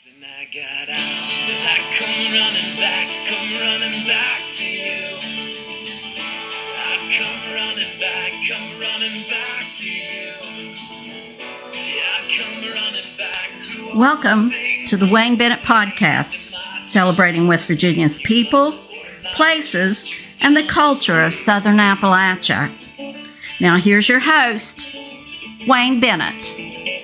And I got out and I come running back to you. I come running back to you. Yeah, I come running back to Welcome to the Wayne Bennett Podcast, celebrating West Virginia's people, places, and the culture of Southern Appalachia. Now here's your host, Wayne Bennett.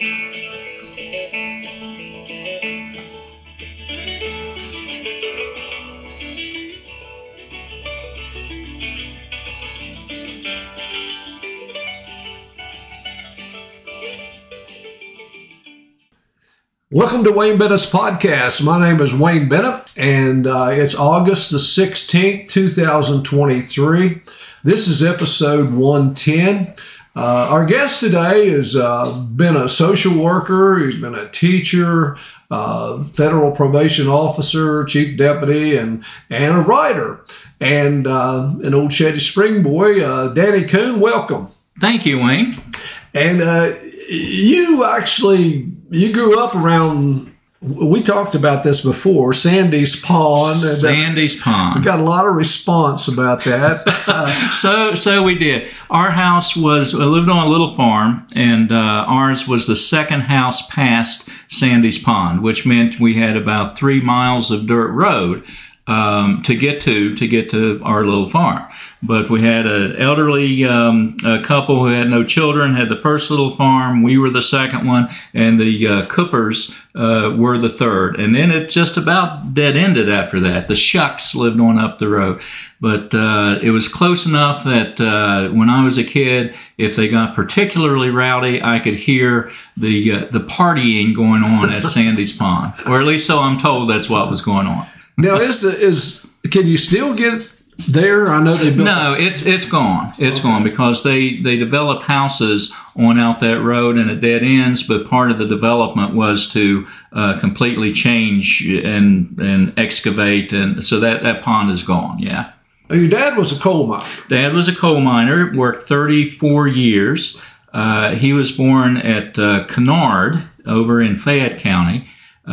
Welcome to Wayne Bennett's podcast. My name is Wayne Bennett, and it's August the 16th, 2023. This is episode 110. Our guest today has been a social worker. He's been a teacher, federal probation officer, chief deputy, and a writer, and an old Shady Spring boy. Danny Coon, welcome. Thank you, Wayne. And you grew up around, we talked about this before, Sandy's Pond. Sandy's Pond. We got a lot of response about that. So we did. Our house lived on a little farm, and ours was the second house past Sandy's Pond, which meant we had about 3 miles of dirt road to get to our little farm. But we had an elderly couple who had no children, had the first little farm. We were the second one, and the Coopers were the third. And then it just about dead-ended after that. The Shucks lived on up the road. But it was close enough that when I was a kid, if they got particularly rowdy, I could hear the partying going on at Sandy's Pond. Or at least so I'm told that's what was going on. Now, can you still get there? I know they built. No, it's gone. It's gone because they developed houses on out that road and at dead ends. But part of the development was to completely change and excavate, and so that pond is gone. Yeah. Your dad was a coal miner. Dad was a coal miner. Worked 34 years. He was born at Kennard over in Fayette County.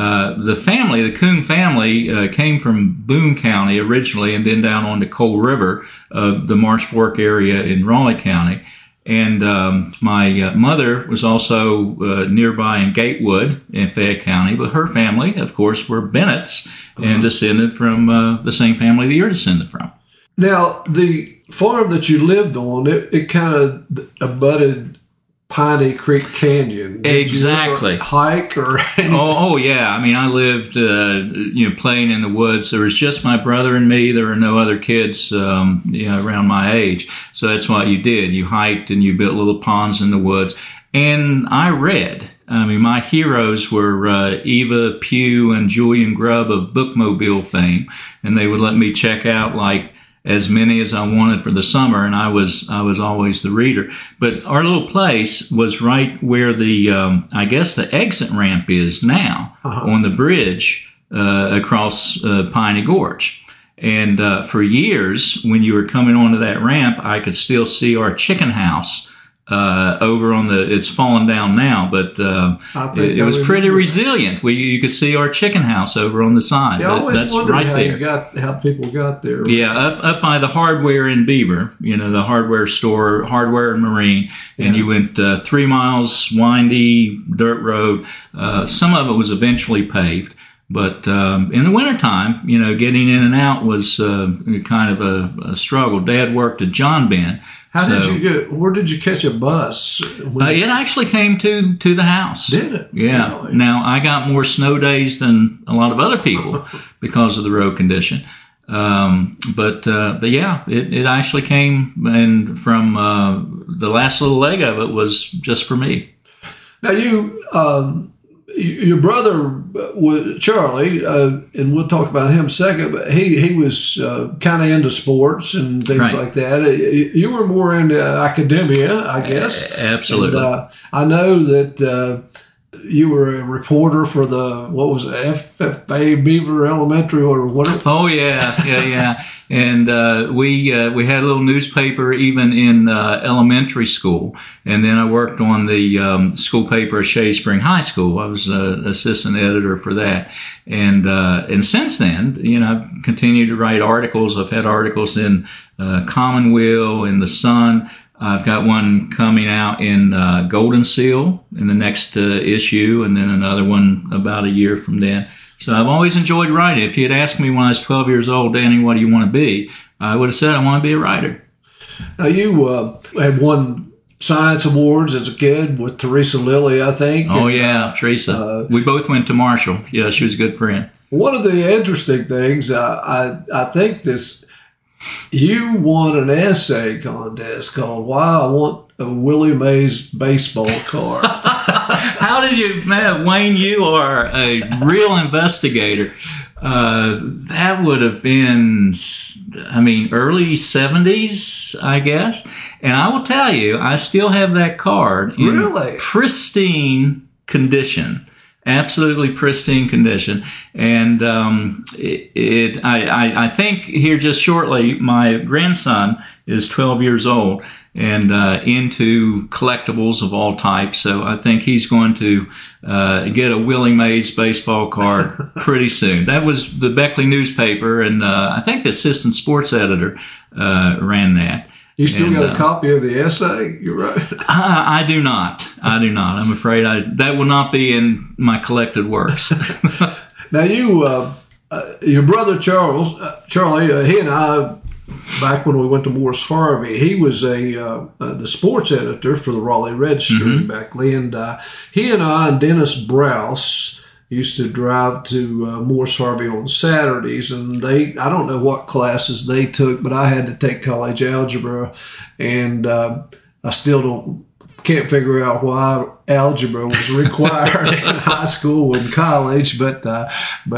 The Coon family came from Boone County originally and then down on the Coal River, the Marsh Fork area in Raleigh County. And my mother was also nearby in Gatewood in Fayette County, but her family, of course, were Bennett's and descended from the same family that you're descended from. Now, the farm that you lived on, it kind of abutted Piney Creek Canyon. Did Exactly. you ever hike or anything? Oh yeah. I mean, I lived, playing in the woods. There was just my brother and me. There were no other kids, around my age. So that's what you did. You hiked and you built little ponds in the woods. And I read. I mean, my heroes were Eva Pugh and Julian Grubb of Bookmobile fame, and they would let me check out as many as I wanted for the summer, and I was always the reader. But our little place was right where the exit ramp is now, on the bridge across Piney Gorge. And for years, when you were coming onto that ramp, I could still see our chicken house over on it's fallen down now, but it was pretty resilient. You could see our chicken house over on the side. Yeah, I always that's wondered right how people got there. Yeah, up by the hardware in Beaver, the hardware store, Hardware and Marine, and you went 3 miles, windy dirt road. Some of it was eventually paved. But in the wintertime, getting in and out was kind of a struggle. Dad worked at John Ben. Where did you catch a bus? It actually came to the house. Did it? Yeah. Really? Now, I got more snow days than a lot of other people because of the road condition. But yeah, it actually came, and from the last little leg of it was just for me. Now, your brother was Charlie, and we'll talk about him in a second, but he was kind of into sports and things like that. You were more into academia, I guess. Absolutely. And, I know that you were a reporter for what was it, FFA Beaver Elementary or whatever? Oh yeah. And we had a little newspaper even in elementary school, and then I worked on the school paper at Shady Spring High School. I was assistant editor for that, and since then, I've continued to write articles. I've had articles in Commonweal, in the Sun. I've got one coming out in Golden Seal in the next issue, and then another one about a year from then. So I've always enjoyed writing. If you had asked me when I was 12 years old, Danny, what do you want to be? I would have said I want to be a writer. Now, you had won science awards as a kid with Teresa Lilly, I think. Oh, yeah, Teresa. We both went to Marshall. Yeah, she was a good friend. One of the interesting things, I think you won an essay contest called "Why I Want a Willie Mays Baseball Card." How did you, man, Wayne, you are a real investigator. That would have been, early 70s, I guess. And I will tell you, I still have that card in really pristine condition. Absolutely pristine condition. And I think here just shortly, my grandson is 12 years old and into collectibles of all types. So I think he's going to get a Willie Mays baseball card pretty soon. That was the Beckley newspaper, and I think the assistant sports editor ran that. You still got a copy of the essay? You're right. I do not. I'm afraid that will not be in my collected works. Now, your brother Charlie, he and I, back when we went to Morris Harvey, he was the sports editor for the Raleigh Register in Beckley, and he and I and Dennis Browse used to drive to Morris Harvey on Saturdays, and I don't know what classes they took, but I had to take college algebra, and I still can't figure out why algebra was required in high school and college, but I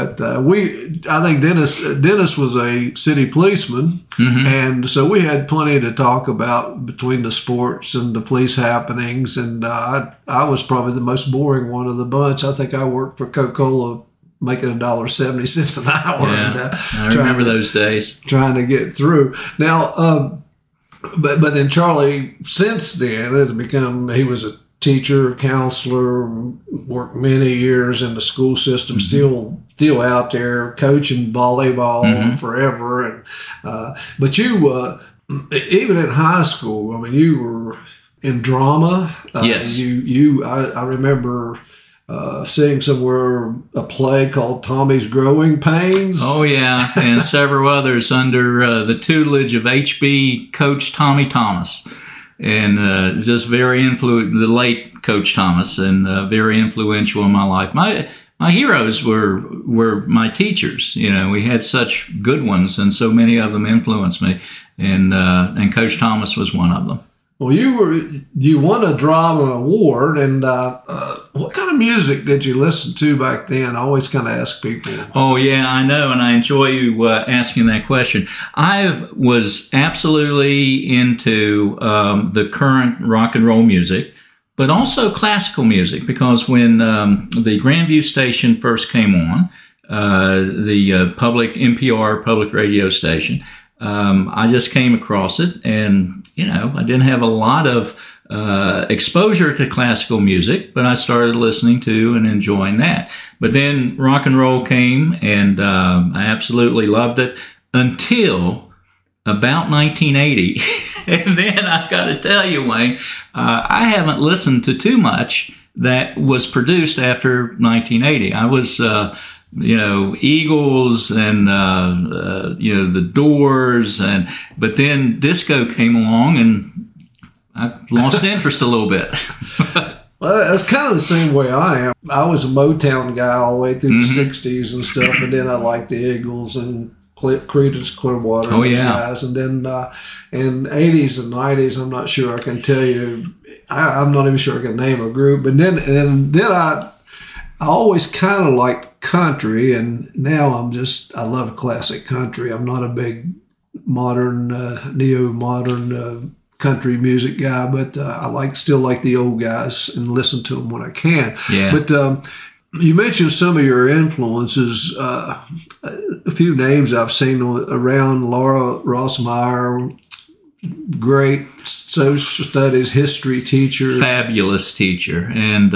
think Dennis was a city policeman, and so we had plenty to talk about between the sports and the police happenings, and I was probably the most boring one of the bunch. I think I worked for Coca-Cola making $1.70 an hour. Yeah, and, I remember those days. Trying to get through. Now, but then Charlie, since then, has become, he was a teacher, counselor, worked many years in the school system, still out there coaching volleyball forever. And but you, even in high school, you were in drama. Yes. I remember seeing somewhere a play called Tommy's Growing Pains. Oh, yeah, and several others under the tutelage of HB coach Tommy Thomas. And just very the late Coach Thomas, and very influential in my life. My heroes were my teachers. We had such good ones, and so many of them influenced me. And Coach Thomas was one of them. Well, you won a drama award, and what kind of music did you listen to back then? I always kind of ask people. Oh, yeah, I know, and I enjoy you asking that question. I was absolutely into the current rock and roll music, but also classical music, because when the Grandview station first came on, the public NPR public radio station, I just came across it, and I didn't have a lot of exposure to classical music, but I started listening to and enjoying that. But then rock and roll came, and I absolutely loved it until about 1980. And then I've got to tell you, Wayne, I haven't listened to too much that was produced after 1980. I was Eagles and the Doors, but then disco came along, and I lost interest a little bit. Well, that's kind of the same way I am. I was a Motown guy all the way through the 60s and stuff, and then I liked the Eagles and Creedence Clearwater guys. And then in 80s and 90s, I'm not sure I can tell you. I'm not even sure I can name a group. But then I always kind of liked country, and now I love classic country. I'm not a big modern, neo-modern country music guy, but I still like the old guys and listen to them when I can. Yeah. But you mentioned some of your influences. A few names I've seen around: Laura Rossmeyer, great social studies history teacher, fabulous teacher. And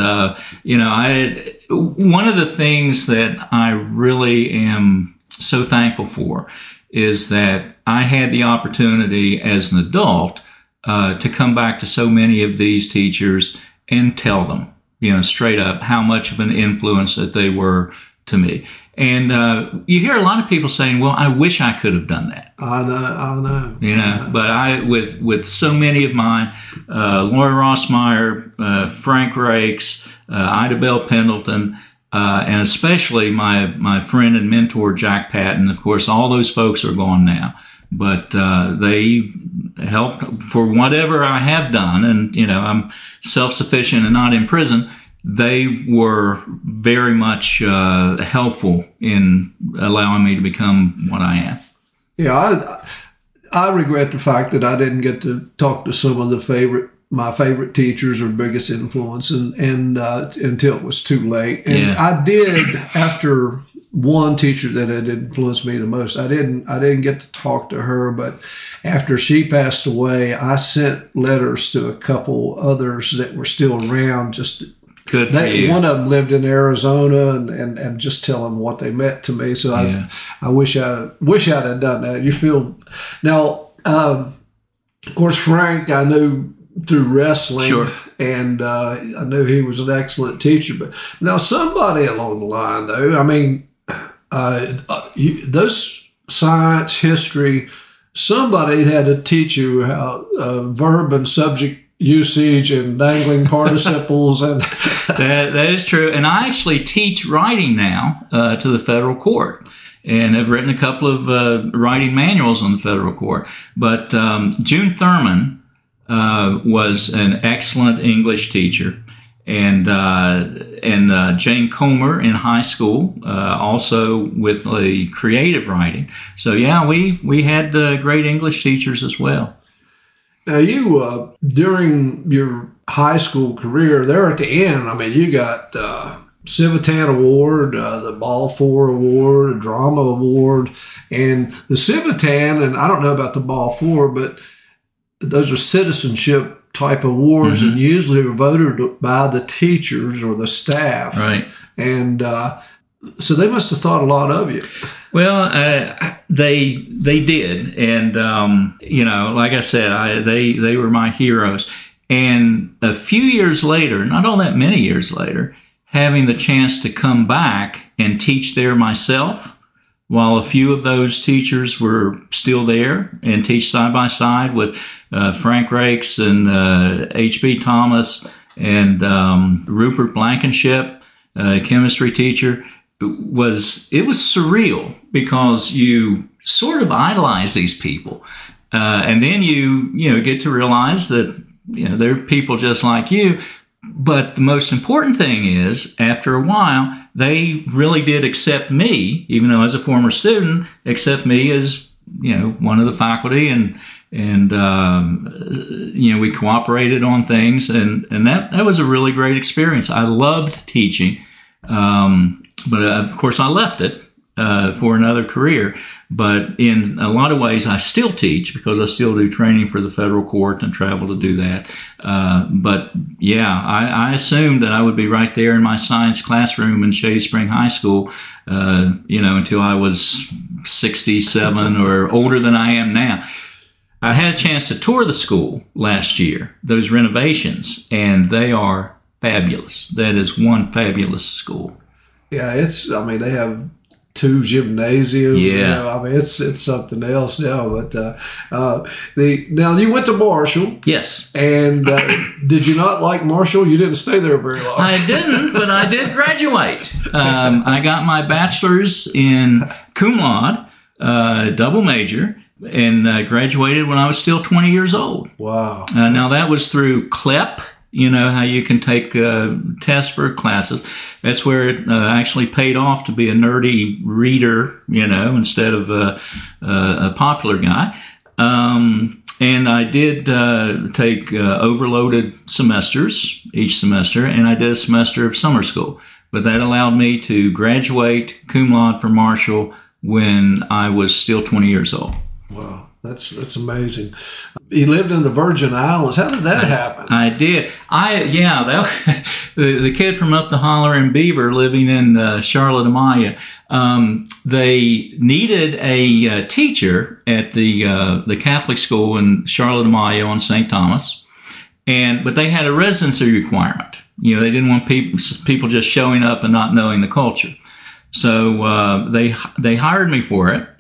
one of the things that I really am so thankful for is that I had the opportunity as an adult to come back to so many of these teachers and tell them, straight up how much of an influence that they were to me. And you hear a lot of people saying, well, I wish I could have done that. I know. But with so many of mine, Laura Rossmeyer, Frank Rakes, Ida Bell Pendleton, and especially my friend and mentor, Jack Patton. Of course, all those folks are gone now. But they helped for whatever I have done. And, I'm self-sufficient and not in prison. They were very much helpful in allowing me to become what I am. Yeah, I regret the fact that I didn't get to talk to some of my favorite teachers or biggest influence, and until it was too late. And Yeah. I did, after one teacher that had influenced me the most. I didn't get to talk to her, but after she passed away, I sent letters to a couple others that were still around. Good for you. One of them lived in Arizona, and just tell them what they meant to me. So I wish I'd have done that. You feel now, of course, Frank I knew through wrestling, Sure. and I knew he was an excellent teacher. But now somebody along the line, though, I mean, those science, history, somebody had to teach you how verb and subject usage and dangling participles, and that is true. And I actually teach writing now to the federal court, and have written a couple of writing manuals on the federal court. But June Thurman was an excellent English teacher, and Jane Comer in high school, also with the creative writing. So yeah, we had great English teachers as well. Now, you, during your high school career, there at the end, I mean, you got Civitan Award, the Balfour Award, a Drama Award, and the Civitan, and I don't know about the Balfour, but those are citizenship type awards, and usually are voted by the teachers or the staff. Right. And so they must have thought a lot of you. Well, they did, and like I said, they were my heroes. And a few years later, not all that many years later, having the chance to come back and teach there myself, while a few of those teachers were still there, and teach side by side with Frank Rakes and H.B. Thomas and Rupert Blankenship, chemistry teacher. It was surreal, because you sort of idolize these people. And then you get to realize that, they're people just like you. But the most important thing is, after a while, they really did accept me, even though as a former student, accept me as, one of the faculty, and we cooperated on things. And that was a really great experience. I loved teaching. But of course, I left it for another career. But in a lot of ways, I still teach, because I still do training for the federal court and travel to do that. But yeah, I assumed that I would be right there in my science classroom in Shady Spring High School, until I was 67 or older than I am now. I had a chance to tour the school last year, those renovations, and they are fabulous. That is one fabulous school. Yeah, they have 2 gymnasiums. Yeah. It's something else. Yeah, but now you went to Marshall. Yes. And did you not like Marshall? You didn't stay there very long. I didn't, but I did graduate. I got my bachelor's in cum laude, double major, and graduated when I was still 20 years old. Wow. Now that was through CLEP. You know how you can take tests for classes. That's where it actually paid off to be a nerdy reader, instead of a popular guy. And I did take overloaded semesters each semester, and I did a semester of summer school. But that allowed me to graduate cum laude from Marshall when I was still 20 years old. Wow, that's amazing. You lived in the Virgin Islands. How did that happen? I did. The kid from up the holler in Beaver living in Charlotte Amaya, they needed a teacher at the Catholic school in Charlotte Amaya on St. Thomas, but they had a residency requirement. You know, they didn't want people just showing up and not knowing the culture. So they hired me for it,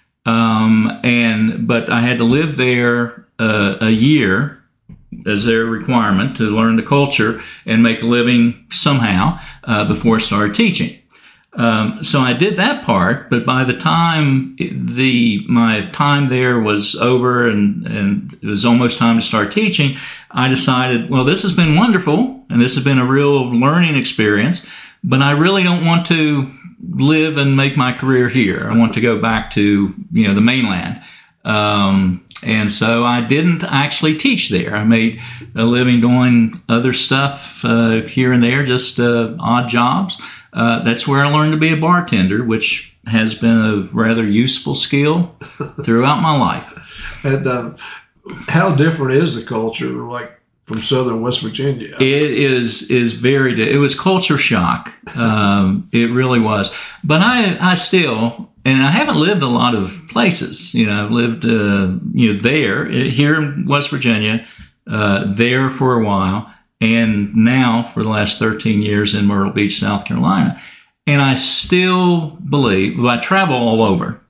but I had to live there a year as their requirement to learn the culture and make a living somehow before I started teaching. So I did that part, but by the time my time there was over and it was almost time to start teaching, I decided, well, this has been wonderful and this has been a real learning experience, but I really don't want to live and make my career here. I want to go back to, the mainland. And so I didn't actually teach there. I made a living doing other stuff here and there, just odd jobs. That's where I learned to be a bartender, which has been a rather useful skill throughout my life. And how different is the culture, like from southern West Virginia? It is very. It was culture shock. It really was. But I still. And I haven't lived a lot of places. I've lived, there, here in West Virginia, there for a while, and now for the last 13 years in Myrtle Beach, South Carolina. And I still believe, I travel all over,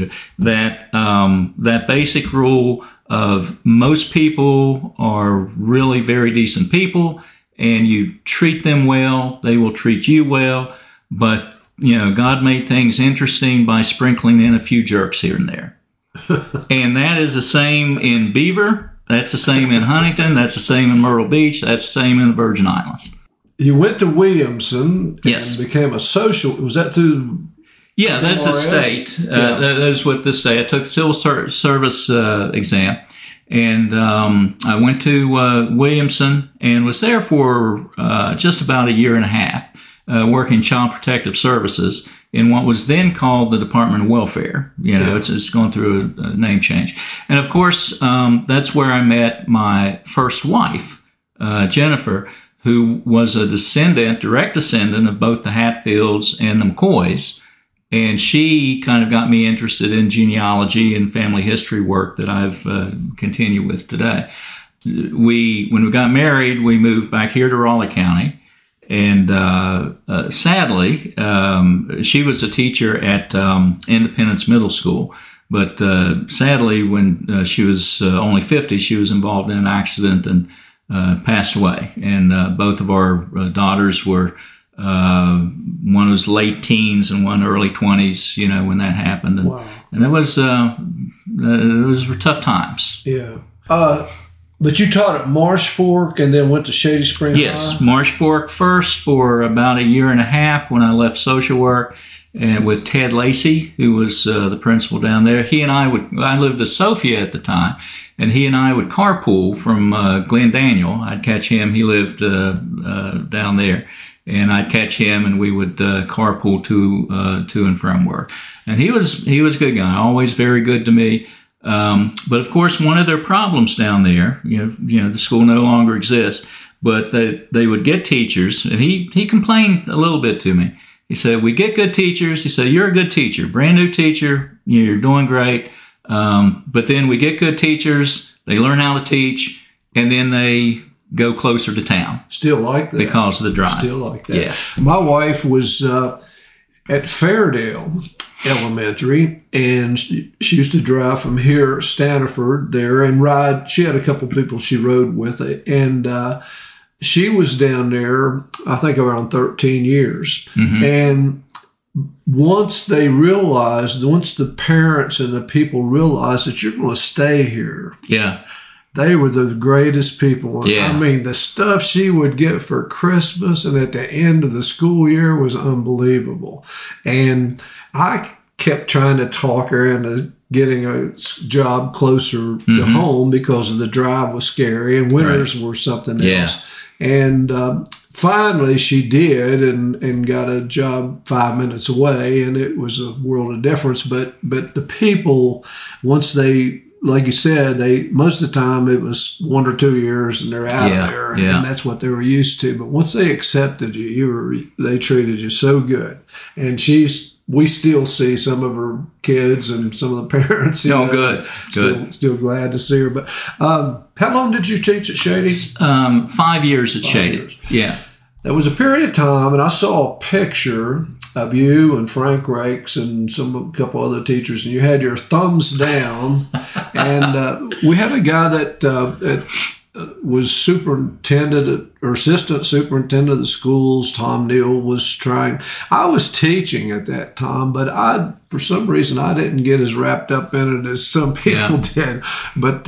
that basic rule of most people are really very decent people, and you treat them well, they will treat you well, but God made things interesting by sprinkling in a few jerks here and there. And that is the same in Beaver. That's the same in Huntington. That's the same in Myrtle Beach. That's the same in the Virgin Islands. You went to Williamson yes. and became a social. Was that through? Yeah, that's the state. That's what the state. I took the civil service exam. And I went to Williamson and was there for just about a year and a half. Working Child Protective Services in what was then called the Department of Welfare. It's going through a name change. And of course, that's where I met my first wife, Jennifer, who was a direct descendant of both the Hatfields and the McCoys. And she kind of got me interested in genealogy and family history work that I've continued with today. When we got married, we moved back here to Raleigh County. And sadly, she was a teacher at Independence Middle School. But sadly, when she was only 50, she was involved in an accident and passed away. And both of our daughters were, one was late teens and one early 20s, when that happened. And, wow. And it was tough times. Yeah. But you taught at Marsh Fork and then went to Shady Spring Yes, High? Marsh Fork first for about a year and a half when I left social work, and with Ted Lacey, who was the principal down there. He and I lived at Sophia at the time, and he and I would carpool from Glen Daniel. I'd catch him. He lived down there, and I'd catch him, and we would carpool to and from work. And he was a good guy, always very good to me. But of course, one of their problems down there, the school no longer exists, but they would get teachers, and he complained a little bit to me. He said, we get good teachers. He said, you're a good teacher, brand new teacher. You're doing great. But then we get good teachers. They learn how to teach, and then they go closer to town. Still like that. Because of the drive. Still like that. Yeah. My wife was at Fairdale Elementary, and she used to drive from here, Stanford, there, and ride. She had a couple of people she rode with, and she was down there, I think, around 13 years. Mm-hmm. And once the parents and the people realized that you're going to stay here, yeah, they were the greatest people. Yeah. I mean, the stuff she would get for Christmas and at the end of the school year was unbelievable. And I kept trying to talk her into getting a job closer to home because of the drive was scary and winters were something else. And finally she did and got a job 5 minutes away, and it was a world of difference. But the people, once they, like you said, most of the time it was 1 or 2 years and they're out of there, and that's what they were used to. But once they accepted you, they treated you so good. And we still see some of her kids and some of the parents. Good. Still glad to see her. But how long did you teach at Shady? 5 years at Shady. Yeah. There was a period of time, and I saw a picture of you and Frank Rakes and a couple other teachers, and you had your thumbs down. And we had a guy that was superintendent or assistant superintendent of the schools. Tom Neal was trying. I was teaching at that time, but for some reason I didn't get as wrapped up in it as some people did. But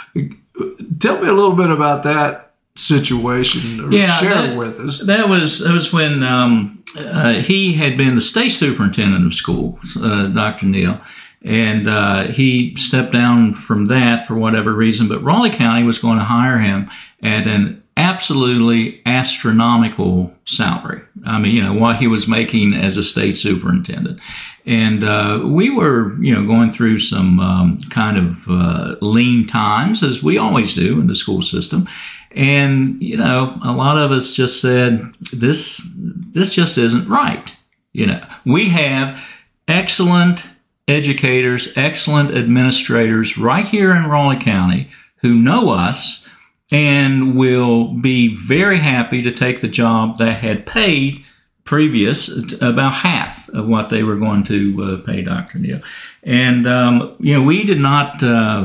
tell me a little bit about that situation, or share it with us. That was when he had been the state superintendent of schools, Dr. Neal. And he stepped down from that for whatever reason, but Raleigh County was going to hire him at an absolutely astronomical salary. I mean, what he was making as a state superintendent. And we were, going through some kind of lean times, as we always do in the school system. And, a lot of us just said, this just isn't right. We have excellent educators, excellent administrators right here in Raleigh County who know us and will be very happy to take the job that had paid previous about half of what they were going to pay Dr. Neal. And, we did not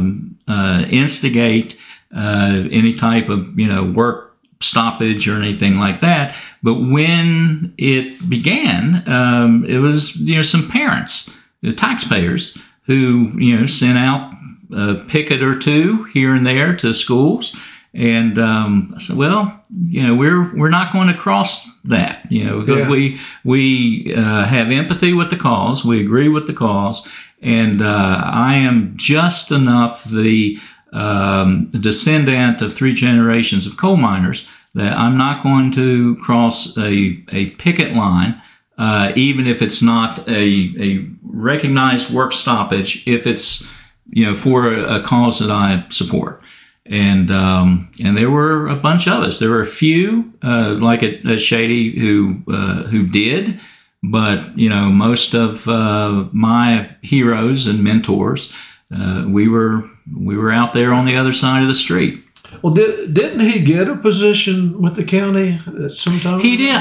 instigate any type of, work stoppage or anything like that. But when it began, it was, some parents, the taxpayers, who, sent out a picket or two here and there to schools. And I said, well, we're not going to cross that, because we have empathy with the cause. We agree with the cause. And I am just enough the descendant of 3 generations of coal miners that I'm not going to cross a picket line, even if it's not a recognized work stoppage, if it's, for a cause that I support. And there were a bunch of us. There were a few, like at Shady, who did, but most of my heroes and mentors, we were out there on the other side of the street. Well, didn't he get a position with the county at some time? He did.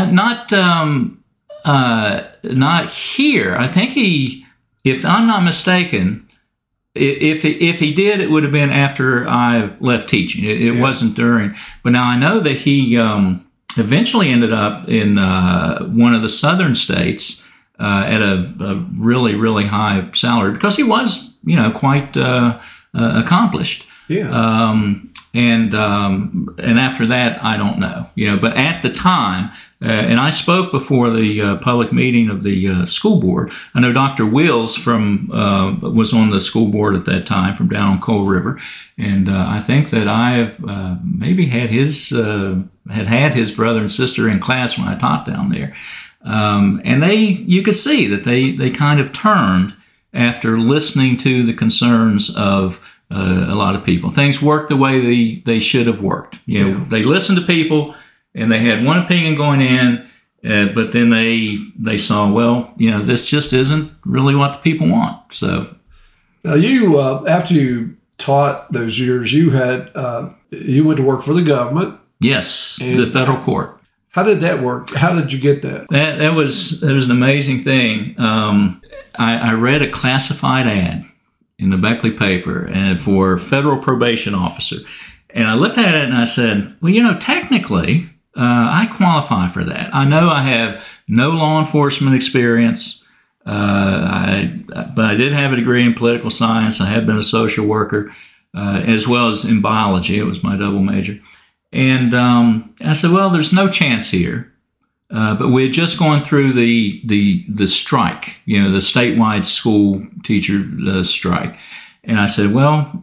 Not here. I think he, if I'm not mistaken, if he did, it would have been after I left teaching. It wasn't during. But now I know that he eventually ended up in one of the southern states at a really, really high salary, because he was, quite accomplished. Yeah. And after that, I don't know. But at the time, and I spoke before the public meeting of the school board. I know Dr. Wills was on the school board at that time from down on Coal River, and I think that I maybe had his brother and sister in class when I taught down there, and you could see that they kind of turned after listening to the concerns of a lot of people. Things worked the way they should have worked. They listened to people, and they had one opinion going in, but then they saw, well, this just isn't really what the people want. So now you, after you taught those years, you went to work for the government. Yes, the federal court. How did that work? How did you get that? That was an amazing thing. I read a classified ad in the Beckley paper and for federal probation officer. And I looked at it and I said, well, technically, I qualify for that. I know I have no law enforcement experience, but I did have a degree in political science. I have been a social worker, as well as in biology. It was my double major. And I said, well, there's no chance here But we had just gone through the strike, the statewide school teacher strike. And I said, well,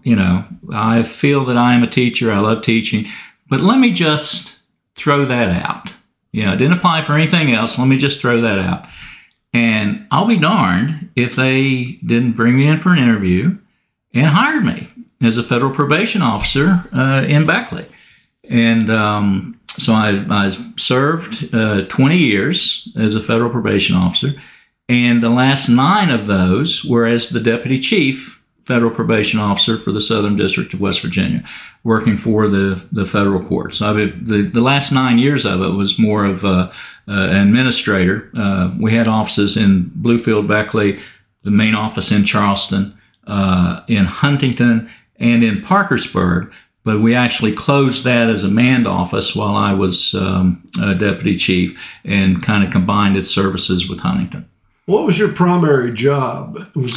I feel that I am a teacher. I love teaching. But let me just throw that out. I didn't apply for anything else. Let me just throw that out. And I'll be darned if they didn't bring me in for an interview and hired me as a federal probation officer in Beckley. And so I served 20 years as a federal probation officer. And the last 9 of those were as the deputy chief federal probation officer for the Southern District of West Virginia, working for the federal court. So the last 9 years of it was more of an administrator. We had offices in Bluefield, Beckley, the main office in Charleston, in Huntington, and in Parkersburg. But we actually closed that as a manned office while I was a deputy chief and kind of combined its services with Huntington. What was your primary job?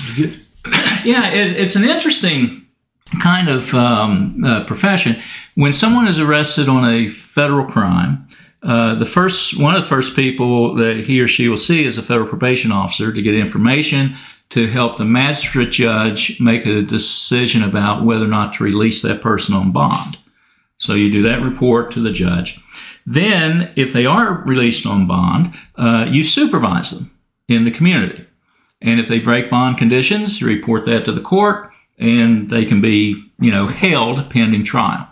Yeah, it's an interesting kind of profession. When someone is arrested on a federal crime, one of the first people that he or she will see is a federal probation officer to get information to help the magistrate judge make a decision about whether or not to release that person on bond. So you do that report to the judge. Then, if they are released on bond, you supervise them in the community. And if they break bond conditions, you report that to the court, and they can be, held pending trial.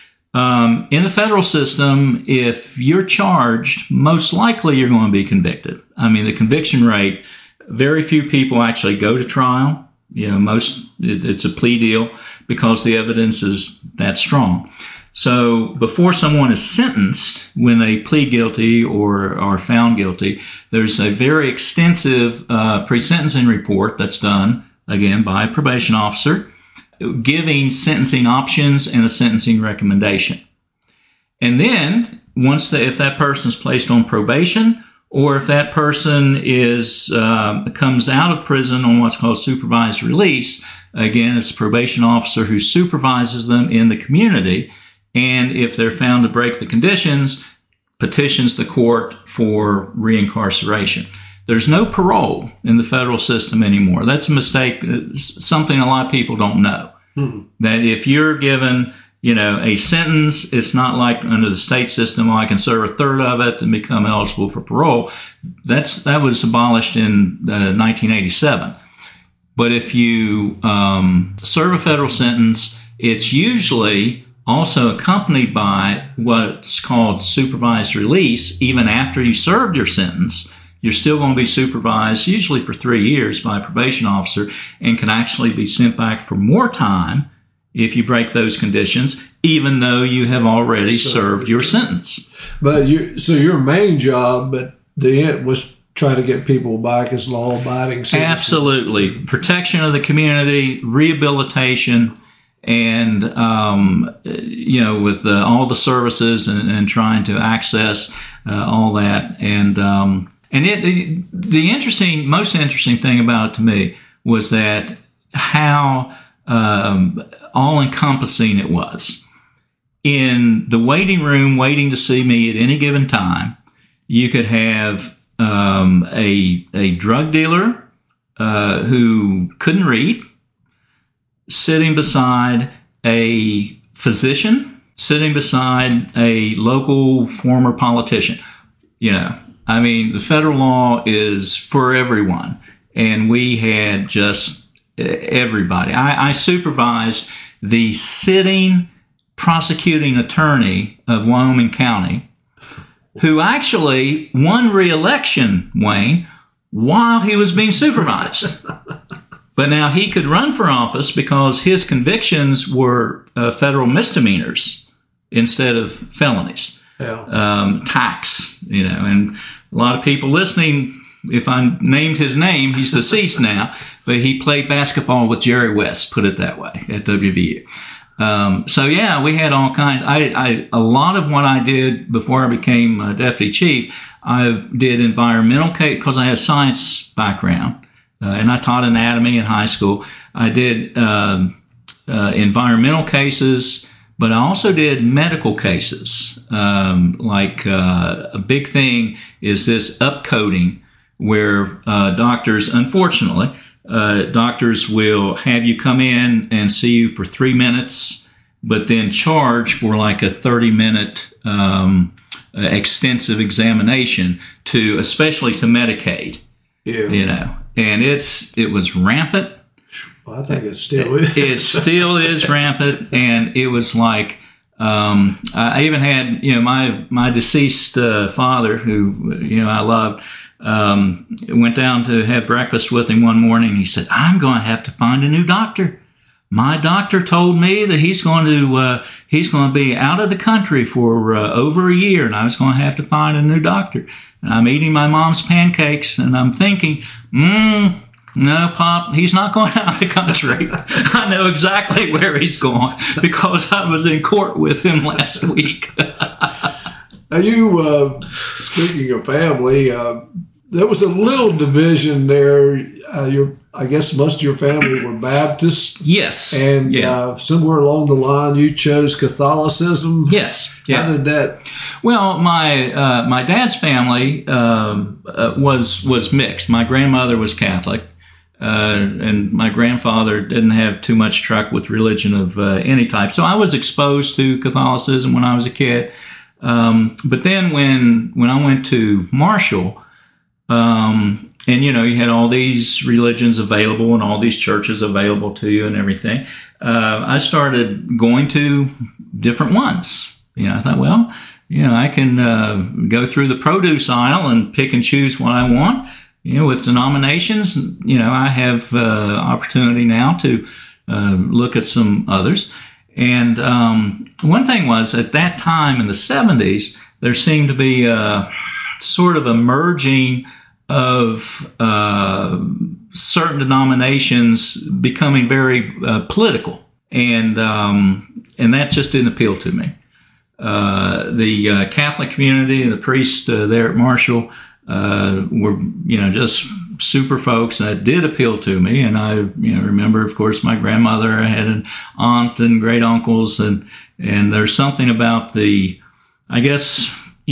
In the federal system, if you're charged, most likely you're going to be convicted. I mean, the conviction rate, very few people actually go to trial. It's a plea deal because the evidence is that strong. So before someone is sentenced, when they plead guilty or are found guilty, there's a very extensive pre-sentencing report that's done, again, by a probation officer, giving sentencing options and a sentencing recommendation. And then, if that person is placed on probation, or if that person comes out of prison on what's called supervised release, again, it's a probation officer who supervises them in the community. And if they're found to break the conditions, petitions the court for reincarceration. There's no parole in the federal system anymore. That's a mistake, something a lot of people don't know. That if you're given, a sentence, it's not like under the state system, I can serve a third of it and become eligible for parole. That was abolished in 1987. But if you serve a federal sentence, it's usually also accompanied by what's called supervised release. Even after you served your sentence, you're still going to be supervised, usually for 3 years, by a probation officer, and can actually be sent back for more time if you break those conditions, even though you have already served your sentence. But your main job at the end was trying to get people back as law-abiding citizens. Absolutely. Protection of the community, rehabilitation, and, with all the services and trying to access all that. And the most interesting thing about it to me was that how all-encompassing it was. In the waiting room, waiting to see me at any given time, you could have a drug dealer who couldn't read, sitting beside a physician, sitting beside a local former politician. The federal law is for everyone. And we had just everybody. I supervised the sitting prosecuting attorney of Wyoming County, who actually won re-election, Wayne, while he was being supervised. But now he could run for office because his convictions were federal misdemeanors instead of felonies. Yeah. Tax, and a lot of people listening, if I named his name, he's deceased now, but he played basketball with Jerry West, put it that way, at WVU. We had all kinds. A lot of what I did before I became deputy chief, I did environmental case because I had a science background. And I taught anatomy in high school. I did environmental cases, But I also did medical cases. A big thing is this upcoding, where doctors, unfortunately, doctors will have you come in and see you for 3 minutes, but then charge for like a 30-minute extensive examination especially to Medicaid. Yeah. You know, and it was rampant. Well, I think it still is. It still is rampant, and it was like I even had my deceased father, who I loved. Went down to have breakfast with him one morning. And he said, "I'm going to have to find a new doctor. My doctor told me that he's going to be out of the country for over a year, and I was going to have to find a new doctor." And I'm eating my mom's pancakes, and I'm thinking, no, Pop, he's not going out of the country. I know exactly where he's going because I was in court with him last week. Now speaking of family, there was a little division there. I guess most of your family were Baptists. Yes. And somewhere along the line, you chose Catholicism. Yes. Yeah. How did that? Well, my dad's family was mixed. My grandmother was Catholic, and my grandfather didn't have too much truck with religion of any type. So I was exposed to Catholicism when I was a kid. But then when I went to Marshall, and you had all these religions available and all these churches available to you and everything, I started going to different ones. I thought, well, I can go through the produce aisle and pick and choose what I want. With denominations, I have opportunity now to look at some others. And one thing was, at that time in the 70s, there seemed to be sort of a merging of certain denominations becoming very political, and that just didn't appeal to me. The Catholic community and the priests there at Marshall were, just super folks that did appeal to me. And I, remember, of course, my grandmother. I had an aunt and great uncles, and there's something about I guess,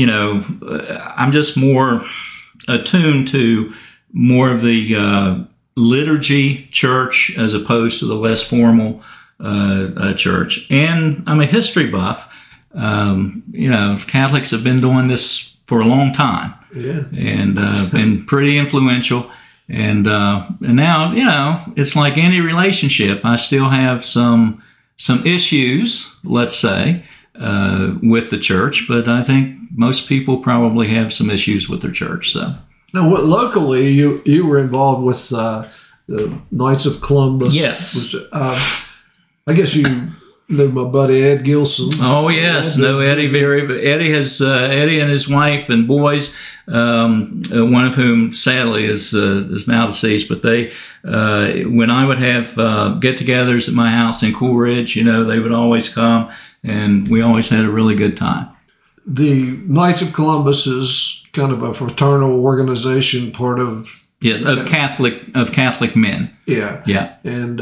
I'm just more attuned to more of the liturgy church as opposed to the less formal church. And I'm a history buff. Catholics have been doing this for a long time. Yeah. And been pretty influential. And now, it's like any relationship. I still have some issues, let's say, with the church, but I think most people probably have some issues with their church. So now, locally, you were involved with the Knights of Columbus. Yes. Which, I guess you knew my buddy Ed Gilson. Oh yes, no Eddie. Eddie and his wife and boys. One of whom sadly is now deceased. But they, when I would have get-togethers at my house in Cool Ridge, they would always come, and we always had a really good time. The Knights of Columbus is kind of a fraternal organization, part of Catholic men. Yeah, yeah, and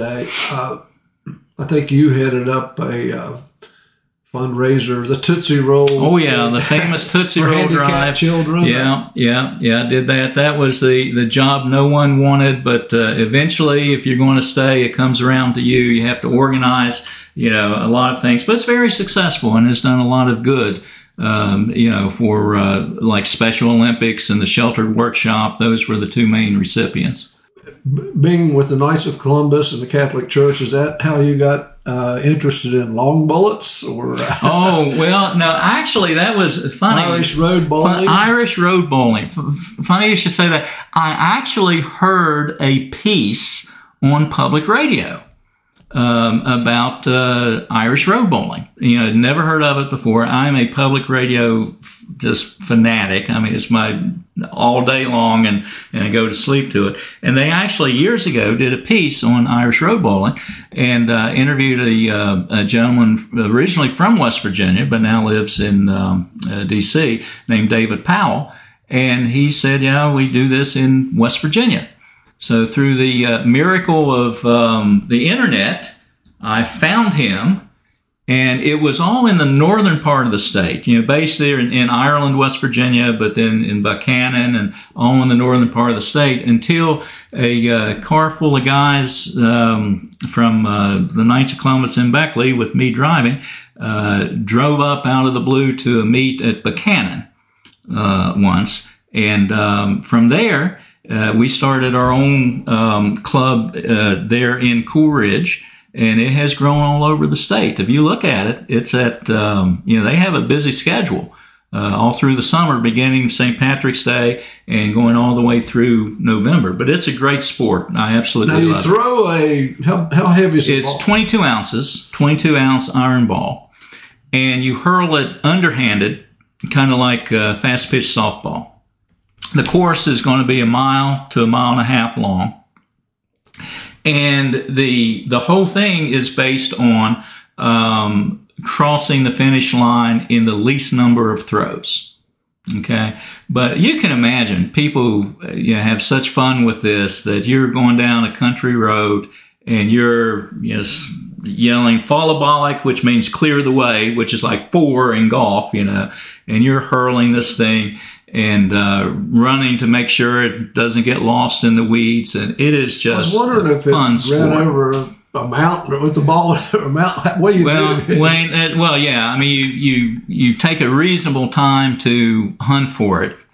I think you headed up a fundraiser, the Tootsie Roll. Oh yeah, the famous Tootsie Roll drive. Children. Yeah, I did that. That was the job no one wanted, but eventually, if you're going to stay, it comes around to you. You have to organize, a lot of things, but it's very successful and has done a lot of good. For like Special Olympics and the Sheltered Workshop, those were the two main recipients. Being with the Knights of Columbus and the Catholic Church, is that how you got interested in long bullets? Or Oh, well, no, actually, that was funny. Irish road bowling? Irish road bowling. Funny you should say that. I actually heard a piece on public radio about Irish road bowling. Never heard of it before. I'm a public radio just fanatic. I mean, it's my all day long, and I go to sleep to it. And they actually years ago did a piece on Irish road bowling and interviewed a gentleman originally from West Virginia, but now lives in D.C., named David Powell. And he said, we do this in West Virginia. So through the miracle of the internet, I found him, And it was all in the northern part of the state, based there in Ireland, West Virginia, but then in Buchanan and all in the northern part of the state, until a car full of guys from the Knights of Columbus in Beckley, with me driving, drove up out of the blue to a meet at Buchanan once. And from there, we started our own club there in Coolidge. And it has grown all over the state. If you look at it, it's at, they have a busy schedule all through the summer, beginning St. Patrick's Day and going all the way through November. But it's a great sport. I absolutely love it. Now you throw how heavy is the ball? It's 22 ounces, 22-ounce iron ball. And you hurl it underhanded, kind of like fast-pitch softball. The course is going to be 1 mile to 1.5 miles long. And the whole thing is based on crossing the finish line in the least number of throws. Okay, but you can imagine people have such fun with this that you're going down a country road and you're yelling "fallabolic," which means clear the way, which is like 4 in golf, and you're hurling this thing and running to make sure it doesn't get lost in the weeds. And it is just I was wondering if it ran over a mountain with the ball over a mountain. What do you do? Wayne, yeah. I mean, you take a reasonable time to hunt for it,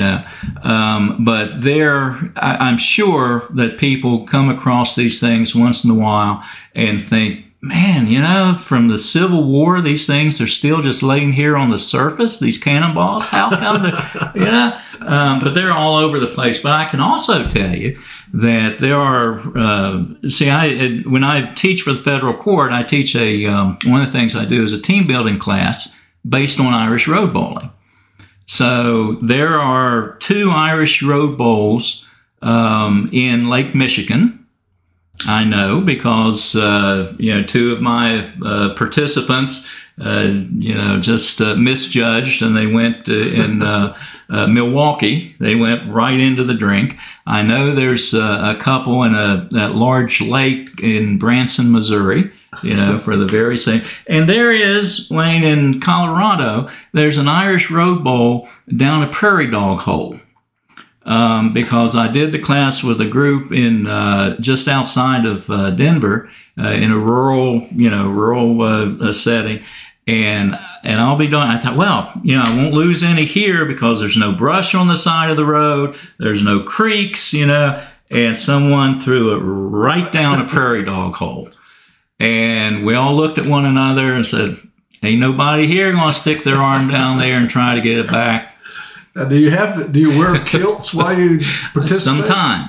but I'm sure that people come across these things once in a while and think, man, from the Civil War, these things are still just laying here on the surface, these cannonballs. How come but they're all over the place. But I can also tell you that there are, when I teach for the federal court, I teach one of the things I do is a team building class based on Irish road bowling. So there are 2 Irish road bowls in Lake Michigan. I know because, 2 of my participants, just misjudged, and they went in Milwaukee. They went right into the drink. I know there's a couple in that large lake in Branson, Missouri, for the very same. And there is, Wayne, in Colorado, there's an Irish road bowl down a prairie dog hole. Because I did the class with a group in just outside of Denver in a rural setting, and I'll be done. I thought, I won't lose any here because there's no brush on the side of the road, there's no creeks, and someone threw it right down a prairie dog hole, and we all looked at one another and said, "Ain't nobody here going to stick their arm down there and try to get it back." Do you wear kilts while you participate?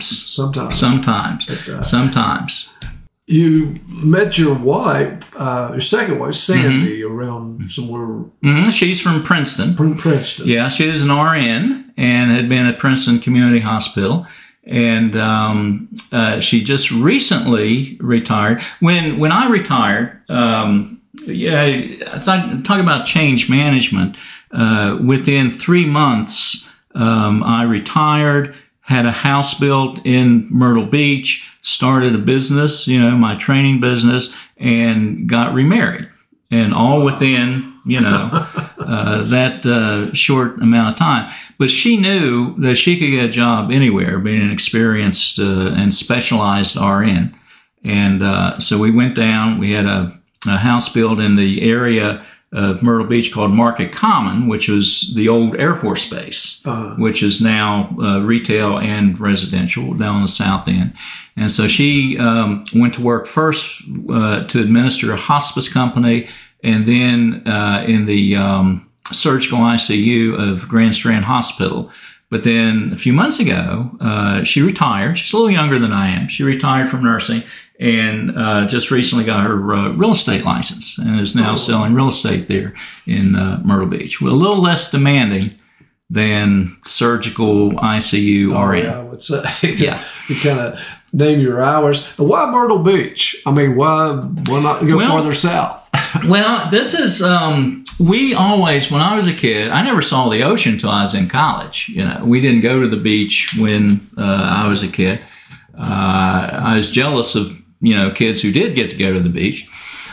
Sometimes. You met your wife, your second wife, Sandy, around somewhere. She's from Princeton. Princeton. Yeah, she is an RN and had been at Princeton Community Hospital. And she just recently retired. When I retired, talk about change management. Within 3 months, I retired, had a house built in Myrtle Beach, started a business, my training business, and got remarried. And all within, that short amount of time. But she knew that she could get a job anywhere, being an experienced and specialized RN. And so we went down. We had a house built in the area of Myrtle Beach called Market Common, which was the old Air Force Base, which is now retail and residential down on the south end. And so she went to work first to administer a hospice company, and then in the surgical ICU of Grand Strand Hospital. But then a few months ago, she retired. She's a little younger than I am. She retired from nursing and just recently got her real estate license and is now selling real estate there in Myrtle Beach. Well, a little less demanding than surgical ICU RN. I would say. Yeah. You kind of name your hours. Why Myrtle Beach? I mean, why not go farther south? Well, this is, we always, when I was a kid, I never saw the ocean until I was in college. We didn't go to the beach when I was a kid. I was jealous of, kids who did get to go to the beach.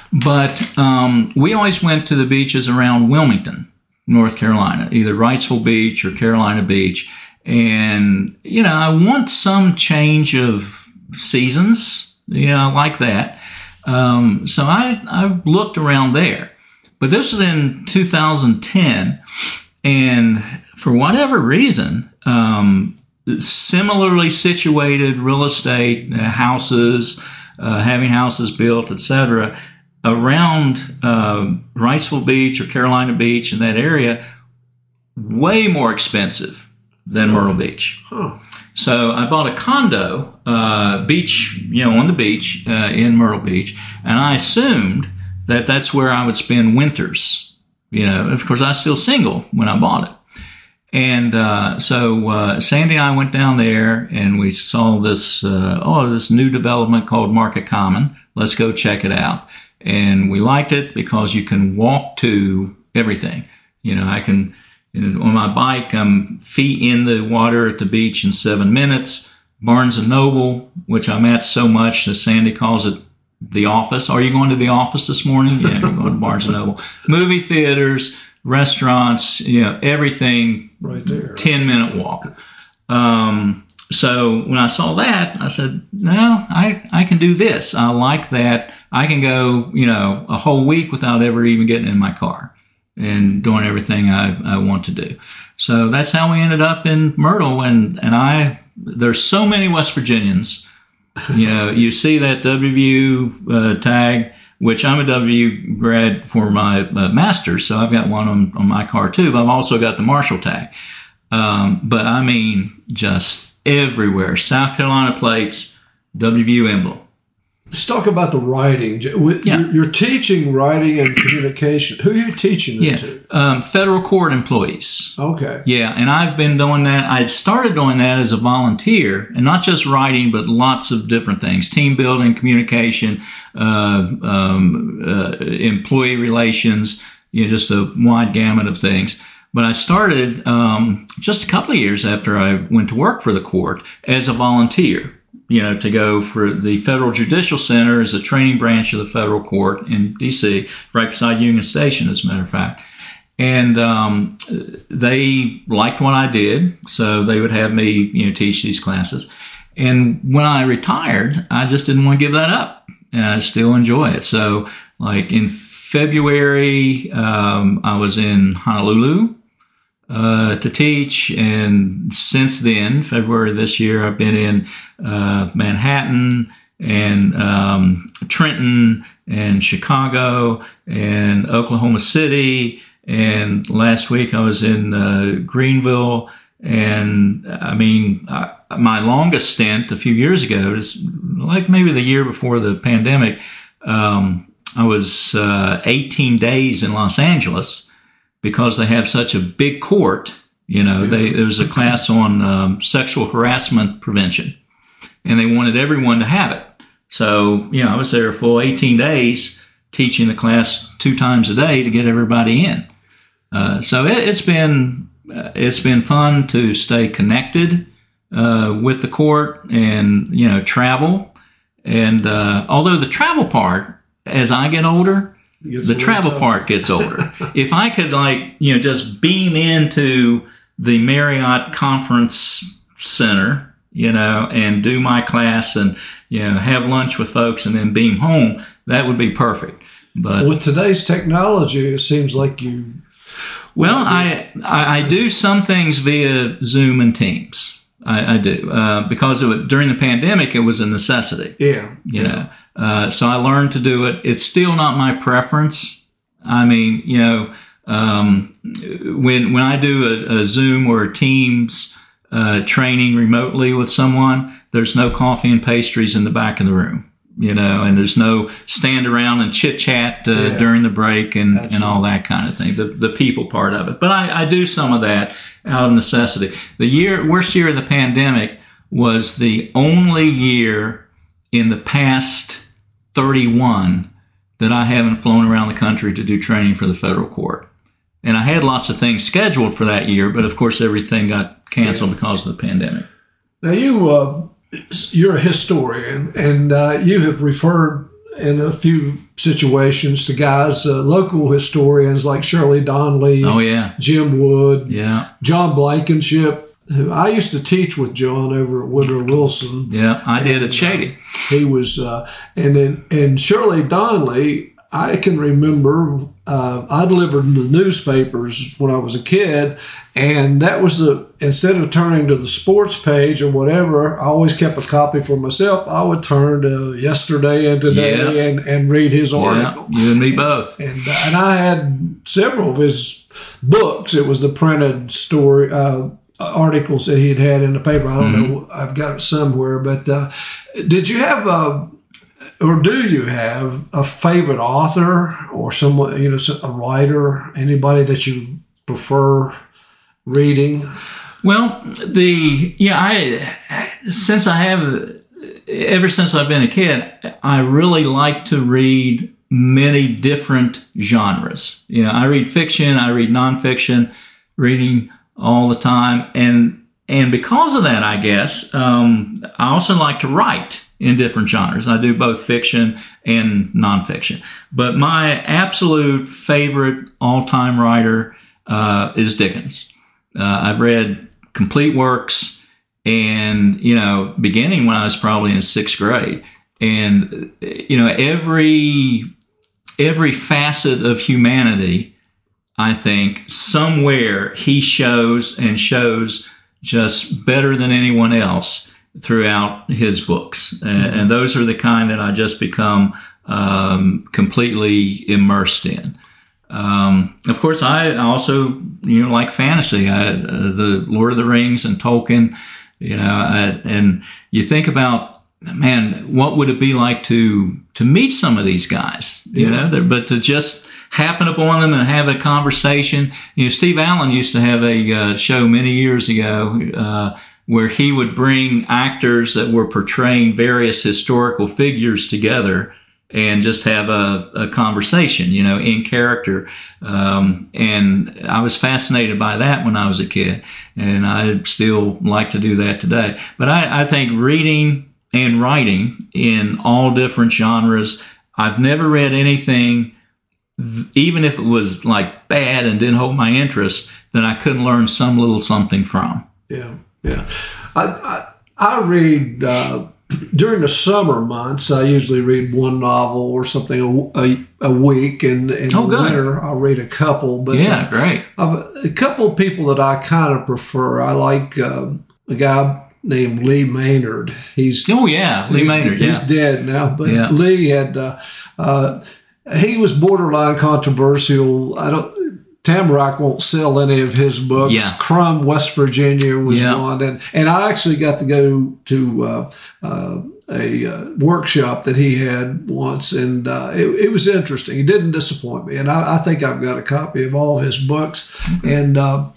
But we always went to the beaches around Wilmington, North Carolina, either Wrightsville Beach or Carolina Beach. And, I want some change of seasons, I like that. So I looked around there. But this was in 2010. And for whatever reason, similarly situated real estate, houses, having houses built, etc., around Wrightsville Beach or Carolina Beach in that area, way more expensive than Myrtle Beach. Huh. So I bought a condo, beach, on the beach in Myrtle Beach, and I assumed that that's where I would spend winters. Of course, I was still single when I bought it. And so Sandy and I went down there, and we saw this this new development called Market Common. Let's go check it out. And we liked it because you can walk to everything. I can, on my bike, I'm feet in the water at the beach in 7 minutes. Barnes & Noble, which I'm at so much that Sandy calls it the office. Are you going to the office this morning? Yeah, you're going to Barnes & Noble. Movie theaters, restaurants, everything. Right there. 10-minute walk. So when I saw that, I said, no, I can do this. I like that. I can go, a whole week without ever even getting in my car and doing everything I want to do. So that's how we ended up in Myrtle. And there's so many West Virginians. You see that WVU tag, which I'm a WVU grad for my master's, so I've got one on my car too. But I've also got the Marshall tag. But I mean, just everywhere. South Carolina plates, WVU emblem. Let's talk about the writing. You're teaching writing and communication. Who are you teaching it to? Federal court employees. Okay. Yeah, and I've been doing that. I started doing that as a volunteer, and not just writing, but lots of different things. Team building, communication, employee relations, just a wide gamut of things. But I started just a couple of years after I went to work for the court as a volunteer, to go for the Federal Judicial Center as a training branch of the federal court in D.C., right beside Union Station, as a matter of fact. And they liked what I did, so they would have me, teach these classes. And when I retired, I just didn't want to give that up, and I still enjoy it. So, like in February, I was in Honolulu to teach, and since then, February this year, I've been in Manhattan and Trenton and Chicago and Oklahoma City, and last week I was in Greenville. And I mean, my longest stint a few years ago, is like maybe the year before the pandemic, I was 18 days in Los Angeles because they have such a big court. There was a class on sexual harassment prevention, and they wanted everyone to have it. So, I was there a full 18 days teaching the class 2 times a day to get everybody in. So it's been fun to stay connected with the court and, travel. And although the travel part, as I get older, the travel part gets older. If I could just beam into the Marriott Conference Center, and do my class and, have lunch with folks and then beam home, that would be perfect. But with today's technology, it seems like you... Well, I do some things via Zoom and Teams. I do because during the pandemic, it was a necessity. Yeah. So I learned to do it. It's still not my preference. I mean, when I do a Zoom or a Teams training remotely with someone, there's no coffee and pastries in the back of the room. And there's no stand around and chit chat during the break and all that kind of thing, the people part of it. But I do some of that out of necessity. The worst year of the pandemic was the only year in the past 31 that I haven't flown around the country to do training for the federal court. And I had lots of things scheduled for that year, but of course everything got canceled because of the pandemic. Now you're a historian, and you have referred in a few situations to guys, local historians like Shirley Donnelly, Oh, yeah. Jim Wood, Yeah. John Blankenship, who I used to teach with John over at Woodrow Wilson. Yeah, I did at Shady. He was, and Shirley Donnelly, I can remember, I delivered the newspapers when I was a kid, and that was instead of turning to the sports page or whatever, I always kept a copy for myself. I would turn to Yesterday and Today and read his article. Yeah, you and me both. And I had several of his books. It was the printed story, articles that he'd had in the paper. I don't know. I've got it somewhere, but did you have or do you have a favorite author or someone, a writer, anybody that you prefer reading? Well, ever since I've been a kid, I really like to read many different genres. I read fiction, I read nonfiction, reading all the time. And because of that, I guess, I also like to write in different genres. I do both fiction and nonfiction. But my absolute favorite all-time writer is Dickens. I've read complete works, and beginning when I was probably in 6th grade, and every facet of humanity, I think somewhere he shows just better than anyone else throughout his books. And those are the kind that I just become completely immersed in. Of course, I also, like fantasy, the Lord of the Rings and Tolkien, and you think about, man, what would it be like to meet some of these guys, but to just happen upon them and have a conversation. Steve Allen used to have a show many years ago where he would bring actors that were portraying various historical figures together and just have a conversation, in character. And I was fascinated by that when I was a kid, and I still like to do that today. But I think reading and writing in all different genres, I've never read anything, even if it was like bad and didn't hold my interest, that I couldn't learn some little something from. Yeah. I read during the summer months. I usually read one novel or something a week, and in the winter I'll read a couple. But great. A couple of people that I kind of prefer. I like a guy named Lee Maynard. Lee Maynard. He's dead now, but Lee had. He was borderline controversial. Tamarack won't sell any of his books. Yeah. Crum, West Virginia was one. And I actually got to go to a workshop that he had once, and it was interesting. He didn't disappoint me. And I think I've got a copy of all his books. And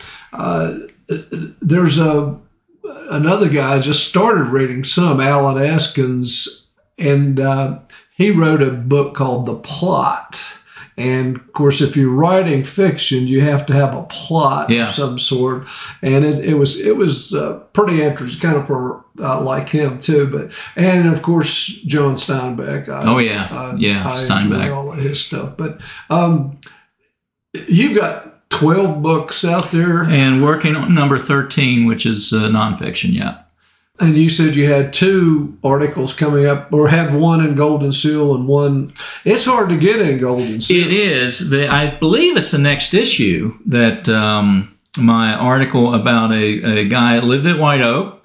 there's another guy I just started reading some, Alan Eskins, and he wrote a book called The Plot. And of course, if you're writing fiction, you have to have a plot of some sort. And it was pretty interesting, kind of for like him too. And of course, John Steinbeck. I enjoy all of his stuff. But you've got 12 books out there, and working on number 13, which is nonfiction. Yeah. And you said you had 2 articles coming up, or have one in Golden Seal and one. It's hard to get in Golden Seal. It is. I believe it's the next issue that my article about a guy that lived at White Oak,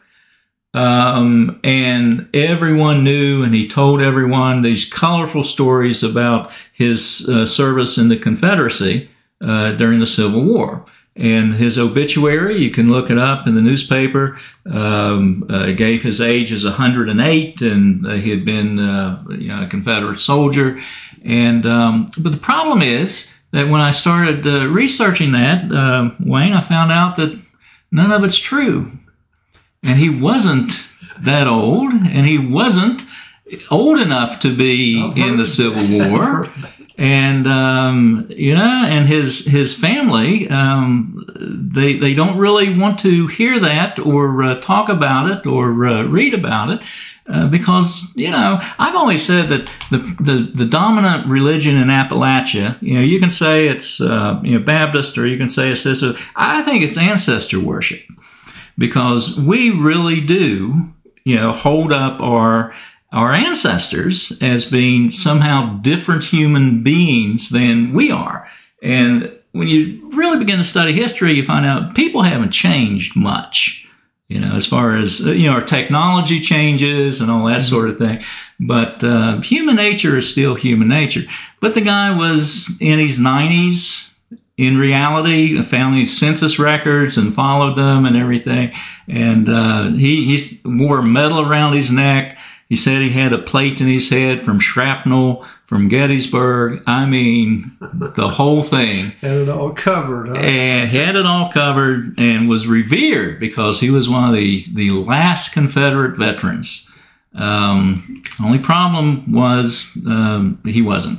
and everyone knew, and he told everyone these colorful stories about his service in the Confederacy during the Civil War. And his obituary, you can look it up in the newspaper, gave his age as 108, and he had been a Confederate soldier. And but the problem is that when I started researching that, Wayne, I found out that none of it's true. And he wasn't that old, and he wasn't old enough to be in the Civil War. And, and his family, they don't really want to hear that or talk about it or read about it. because, I've always said that the dominant religion in Appalachia, you can say it's, Baptist, or you can say it's this. I think it's ancestor worship, because we really do, hold up our ancestors as being somehow different human beings than we are. And when you really begin to study history, you find out people haven't changed much. As far as, our technology changes and all that sort of thing. But human nature is still human nature. But the guy was in his 90s. In reality, found these census records and followed them and everything. And he wore metal around his neck. He said he had a plate in his head from shrapnel from Gettysburg. I mean, the whole thing. Had it all covered. Huh? And had it all covered, and was revered because he was one of the last Confederate veterans. Only problem was he wasn't.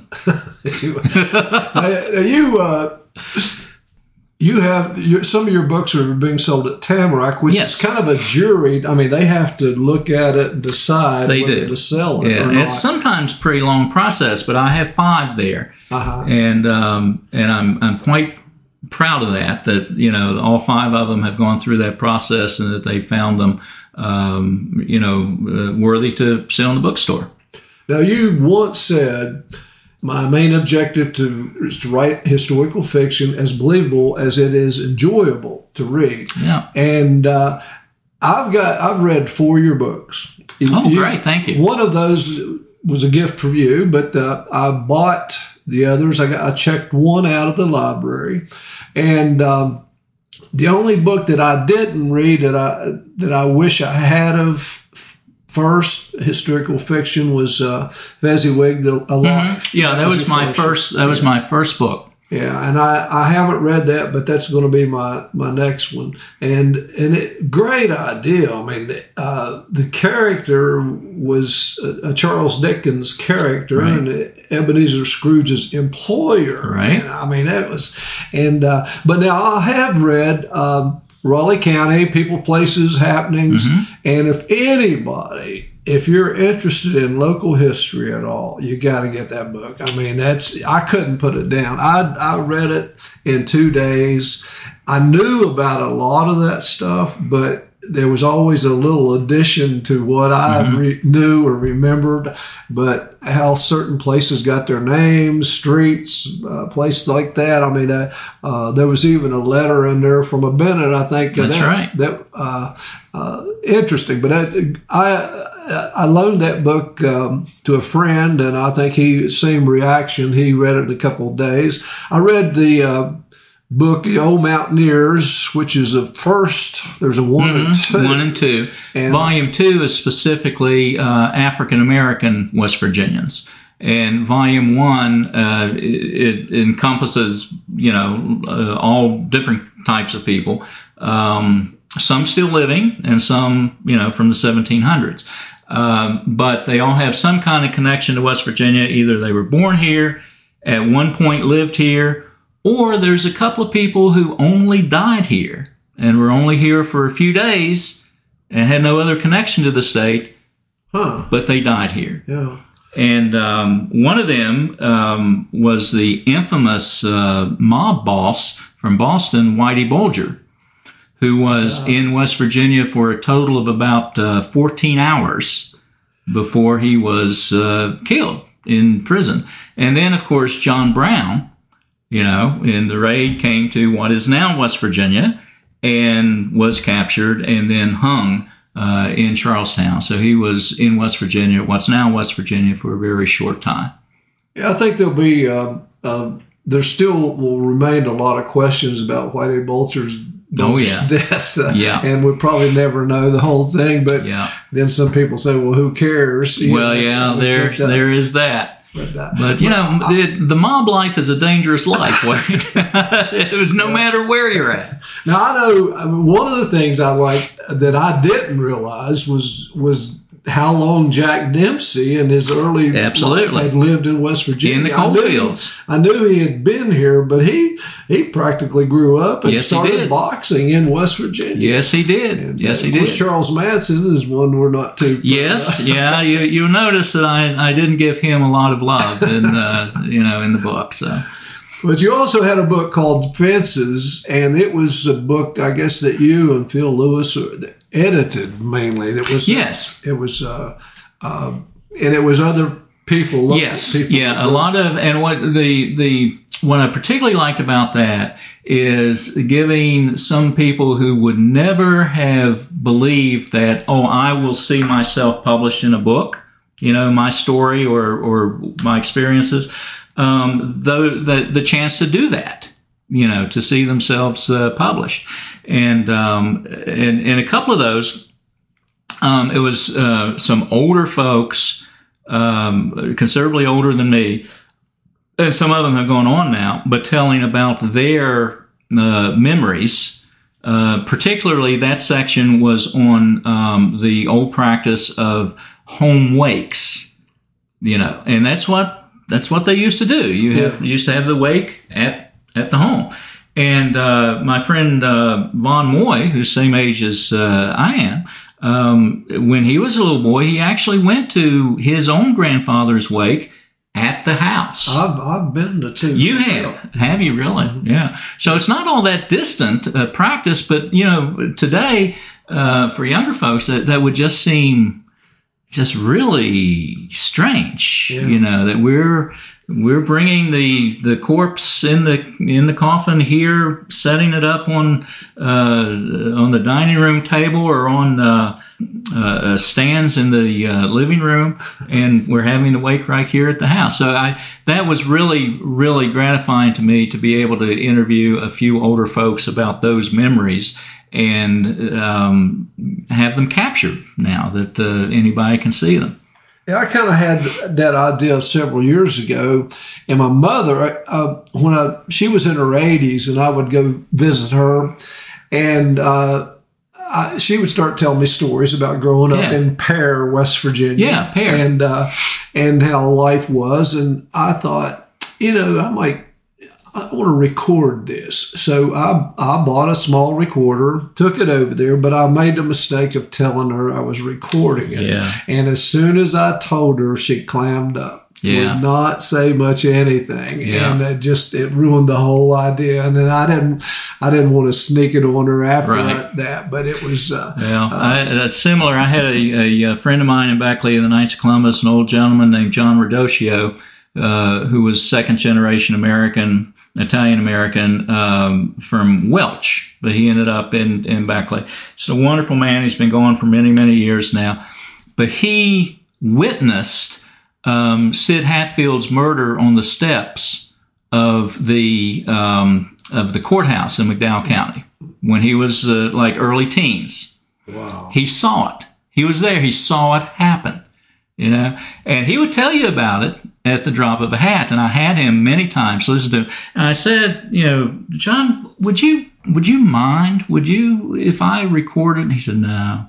You have some of your books are being sold at Tamarack, which is kind of a jury. I mean, they have to look at it and decide whether to sell it or not. It's sometimes a pretty long process, but I have 5 there, and I'm quite proud of that. That all 5 of them have gone through that process, and that they found them, worthy to sell in the bookstore. Now, you once said, my main objective is to write historical fiction as believable as it is enjoyable to read. Yeah. And I've read 4 of your books. Great, thank you. One of those was a gift from you, but I bought the others. I checked one out of the library, and the only book that I didn't read that I wish I had of first historical fiction was Fezziwig, Alive. Mm-hmm. Yeah, that was my first. That was my first book. Yeah, and I haven't read that, but that's going to be my next one. And great idea. I mean, the character was a Charles Dickens character, right, and Ebenezer Scrooge's employer. Right. And, I mean, that was, and but now I have read Raleigh County, People, Places, Happenings, mm-hmm, and if you're interested in local history at all, you got to get that book. I mean, I couldn't put it down. I read it in 2 days. I knew about a lot of that stuff, but there was always a little addition to what I knew or remembered. But how certain places got their names, streets, places like that. I mean, there was even a letter in there from a Bennett, I think. That's right. Interesting. But I loaned that book to a friend, and I think same reaction. He read it in a couple of days. I read the book, The Old Mountaineers, which is there's a 1 and 2. 1 and 2. And Volume 2 is specifically African-American West Virginians. And Volume 1, it encompasses, all different types of people. Some still living, and some, from the 1700s. But they all have some kind of connection to West Virginia. Either they were born here, at one point lived here, or there's a couple of people who only died here and were only here for a few days and had no other connection to the state, but they died here. Yeah. And one of them was the infamous mob boss from Boston, Whitey Bulger, who was in West Virginia for a total of about 14 hours before he was killed in prison. And then, of course, John Brown, in the raid, came to what is now West Virginia and was captured and then hung in Charlestown. So he was in West Virginia, what's now West Virginia, for a very short time. Yeah, I think there'll be, there still will remain a lot of questions about Whitey Bulger's death. And we'll probably never know the whole thing. But then some people say, well, who cares? There is that. But the mob life is a dangerous life, Wayne. No matter where you're at. Now, I know one of the things I liked that I didn't realize was how long Jack Dempsey in his early life had lived in West Virginia. In the coal fields. I knew he had been here, but he practically grew up and started boxing in West Virginia. Yes, he did. And, yes, he did. did. Charles Manson is one we're not too. Yes, yeah. You'll notice that I didn't give him a lot of love in in the book. So. But you also had a book called Fences, and it was a book, I guess, that you and Phil Lewis edited mainly. It was It was, and it was other people. Yes, a lot of, and what I particularly liked about that is giving some people who would never have believed that, I will see myself published in a book, my story or my experiences. The chance to do that, to see themselves published, and a couple of those, it was some older folks, considerably older than me, and some of them have gone on now, but telling about their memories. Particularly, that section was on the old practice of home wakes, and that's what they used to do. You used to have the wake at the home. And my friend Von Moy, who's the same age as I am, when he was a little boy, he actually went to his own grandfather's wake at the house. I've been to two. You have you really? Mm-hmm. Yeah. So it's not all that distant practice, but today for younger folks that would just seem just really strange, that we're bringing the corpse in the coffin here, setting it up on the dining room table or on stands in the living room, and we're having the wake right here at the house. So that was really, really gratifying to me to be able to interview a few older folks about those memories and have them captured now that anybody can see them. Yeah, I kind of had that idea several years ago, and my mother, she was in her 80s, and I would go visit her, and she would start telling me stories about growing up in Pear, West Virginia. Yeah, Pear. And how life was, and I thought, I want to record this. So I bought a small recorder, took it over there, but I made the mistake of telling her I was recording it. Yeah. And as soon as I told her, she clammed up. Yeah. Would not say much of anything. Yeah. And it ruined the whole idea. And then I didn't want to sneak it on her after that, but it was similar. I had a friend of mine in Backley of the Knights of Columbus, an old gentleman named John Radocchio, who was second generation Italian-American from Welch, but he ended up in Backley. He's a wonderful man. He's been gone for many, many years now. But he witnessed Sid Hatfield's murder on the steps of the courthouse in McDowell County when he was early teens. Wow. He saw it. He was there. He saw it happen. And he would tell you about it at the drop of a hat. And I had him many times listen to him. And I said, John, would you mind? Would you, if I recorded? And he said, no,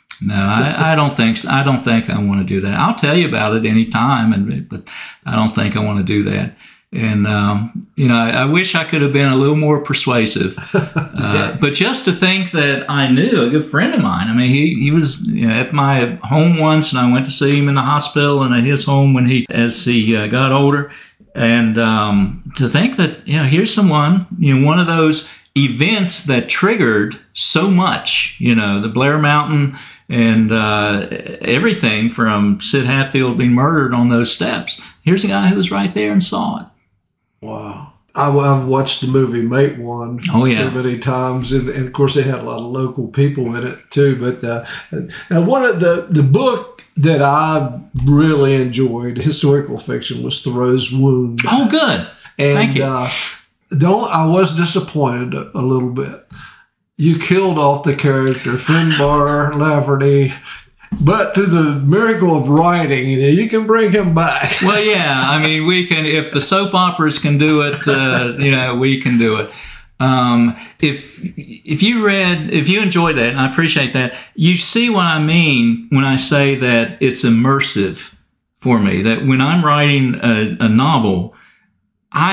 I don't think so. I don't think I want to do that. I'll tell you about it any time, but I don't think I want to do that. And, I wish I could have been a little more persuasive. But just to think that I knew a good friend of mine. I mean, he was at my home once, and I went to see him in the hospital and at his home as he got older. And to think that, here's someone, one of those events that triggered so much, the Blair Mountain and everything from Sid Hatfield being murdered on those steps. Here's a guy who was right there and saw it. Wow. I've watched the movie Mate One so many times, and of course they had a lot of local people in it too. But now one of the book that I really enjoyed, historical fiction, was Thoreau's Wound. Oh, good. And, thank you. I was disappointed a little bit. You killed off the character Finbar Lafferty. But through the miracle of writing, you can bring him back. Well, yeah. I mean, we can, if the soap operas can do it, we can do it. If you enjoyed that, and I appreciate that, you see what I mean when I say that it's immersive for me. That when I'm writing a novel, I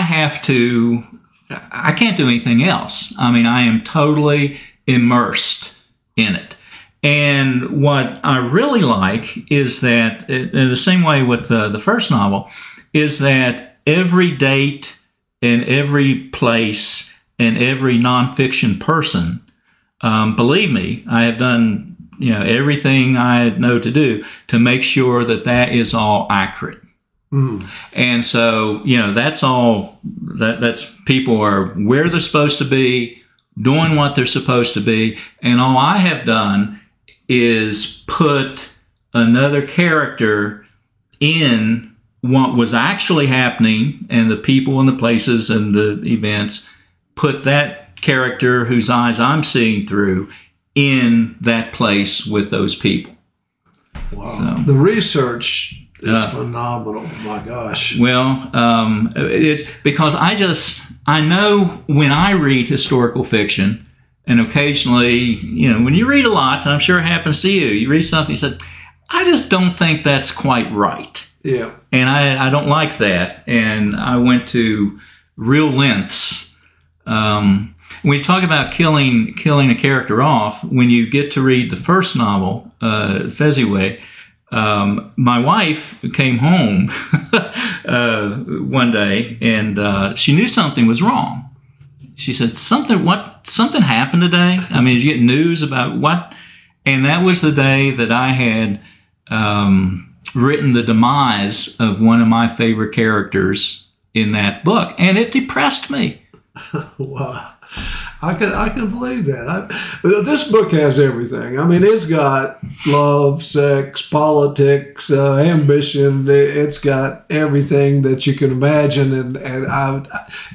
can't do anything else. I mean, I am totally immersed in it. And what I really like is that, in the same way with the first novel, is that every date and every place and every nonfiction person, believe me, I have done everything I know to do to make sure that that is all accurate. And so, that's all, that's people are where they're supposed to be, doing what they're supposed to be. And all I have done is put another character in what was actually happening, and the people and the places and the events, put that character whose eyes I'm seeing through in that place with those people. Wow. So, the research is phenomenal. My gosh. Well, it's because I know when I read historical fiction, and occasionally, when you read a lot, and I'm sure it happens to you, you read something, you say, I just don't think that's quite right. Yeah. And I don't like that. And I went to real lengths. When you talk about killing a character off, when you get to read the first novel, Fezziwig, my wife came home one day, and she knew something was wrong. She said, something happened today? I mean, did you get news about what? And that was the day that I had written the demise of one of my favorite characters in that book, and it depressed me. Wow. I can believe that. This book has everything. I mean, it's got love, sex, politics, ambition. It's got everything that you can imagine, and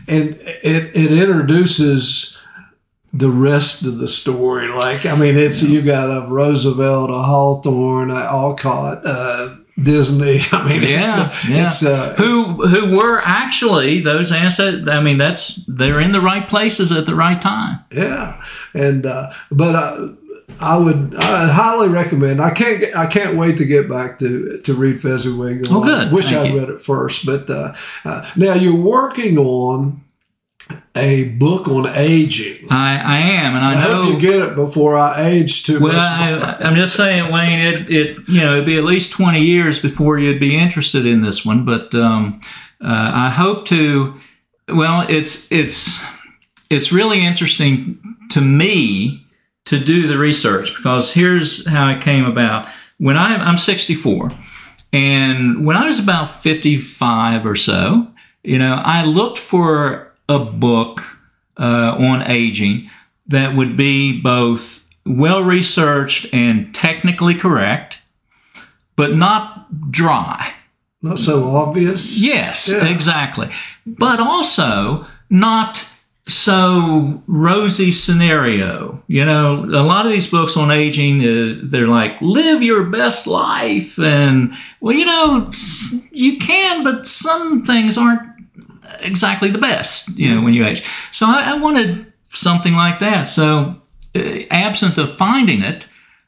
it introduces the rest of the story. Like, I mean, you got a Roosevelt, a Hawthorne, a Alcott, Disney. I mean, it's who were actually those ancestors. I mean, they're in the right places at the right time. Yeah, and but I'd highly recommend. I can't wait to get back to read Fezziwig. Oh, good. I wish I'd read it first, but now you're working on a book on aging. I am, and I know, hope you get it before I age too much. Well, I'm just saying, Wayne, it'd be at least 20 years before you'd be interested in this one. But I hope to. Well, it's really interesting to me to do the research, because here's how it came about. When I'm 64, and when I was about 55 or so, I looked for a book on aging that would be both well-researched and technically correct, but not dry. Not so obvious. Yes, exactly. But also not so rosy scenario. A lot of these books on aging, they're like, live your best life. And, well, you can, but some things aren't exactly the best, when you age. So I wanted something like that. So absent of finding it,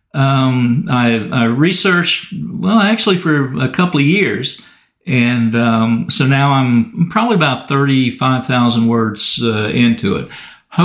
I researched, actually for a couple of years. And so now I'm probably about 35,000 words into it.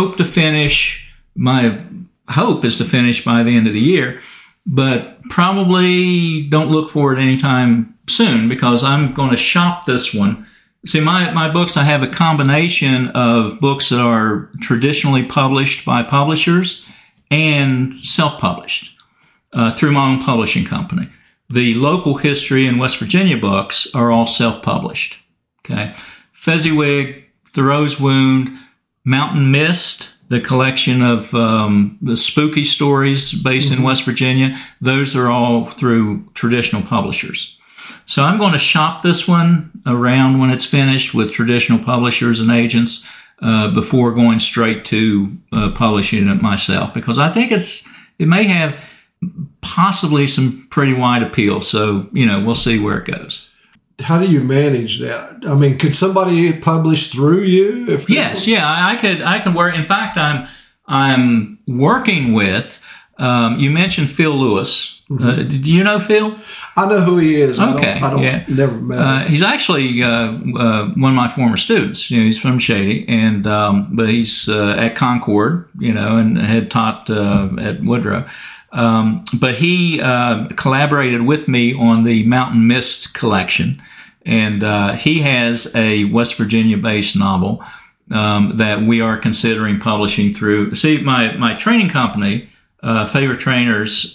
My hope is to finish by the end of the year, but probably don't look for it anytime soon, because I'm going to shop this one. See, my books, I have a combination of books that are traditionally published by publishers and self-published through my own publishing company. The local history and West Virginia books are all self-published. Okay, Fezziwig, Thoreau's Wound, Mountain Mist, the collection of the spooky stories based in West Virginia, those are all through traditional publishers. So I'm going to shop this one around when it's finished with traditional publishers and agents before going straight to publishing it myself, because I think it may have possibly some pretty wide appeal. So, we'll see where it goes. how do you manage that? I mean, could somebody publish through you? Yes, I could work. In fact, I'm working with. You mentioned Phil Lewis. Do you know Phil? I know who he is. Okay, I don't never met him. He's actually one of my former students. You know, he's from Shady, and but he's at Concord. You know, and had taught at Woodrow. But he collaborated with me on the Mountain Mist collection, and he has a West Virginia-based novel that we are considering publishing through. See, my training company, Favorite Trainers,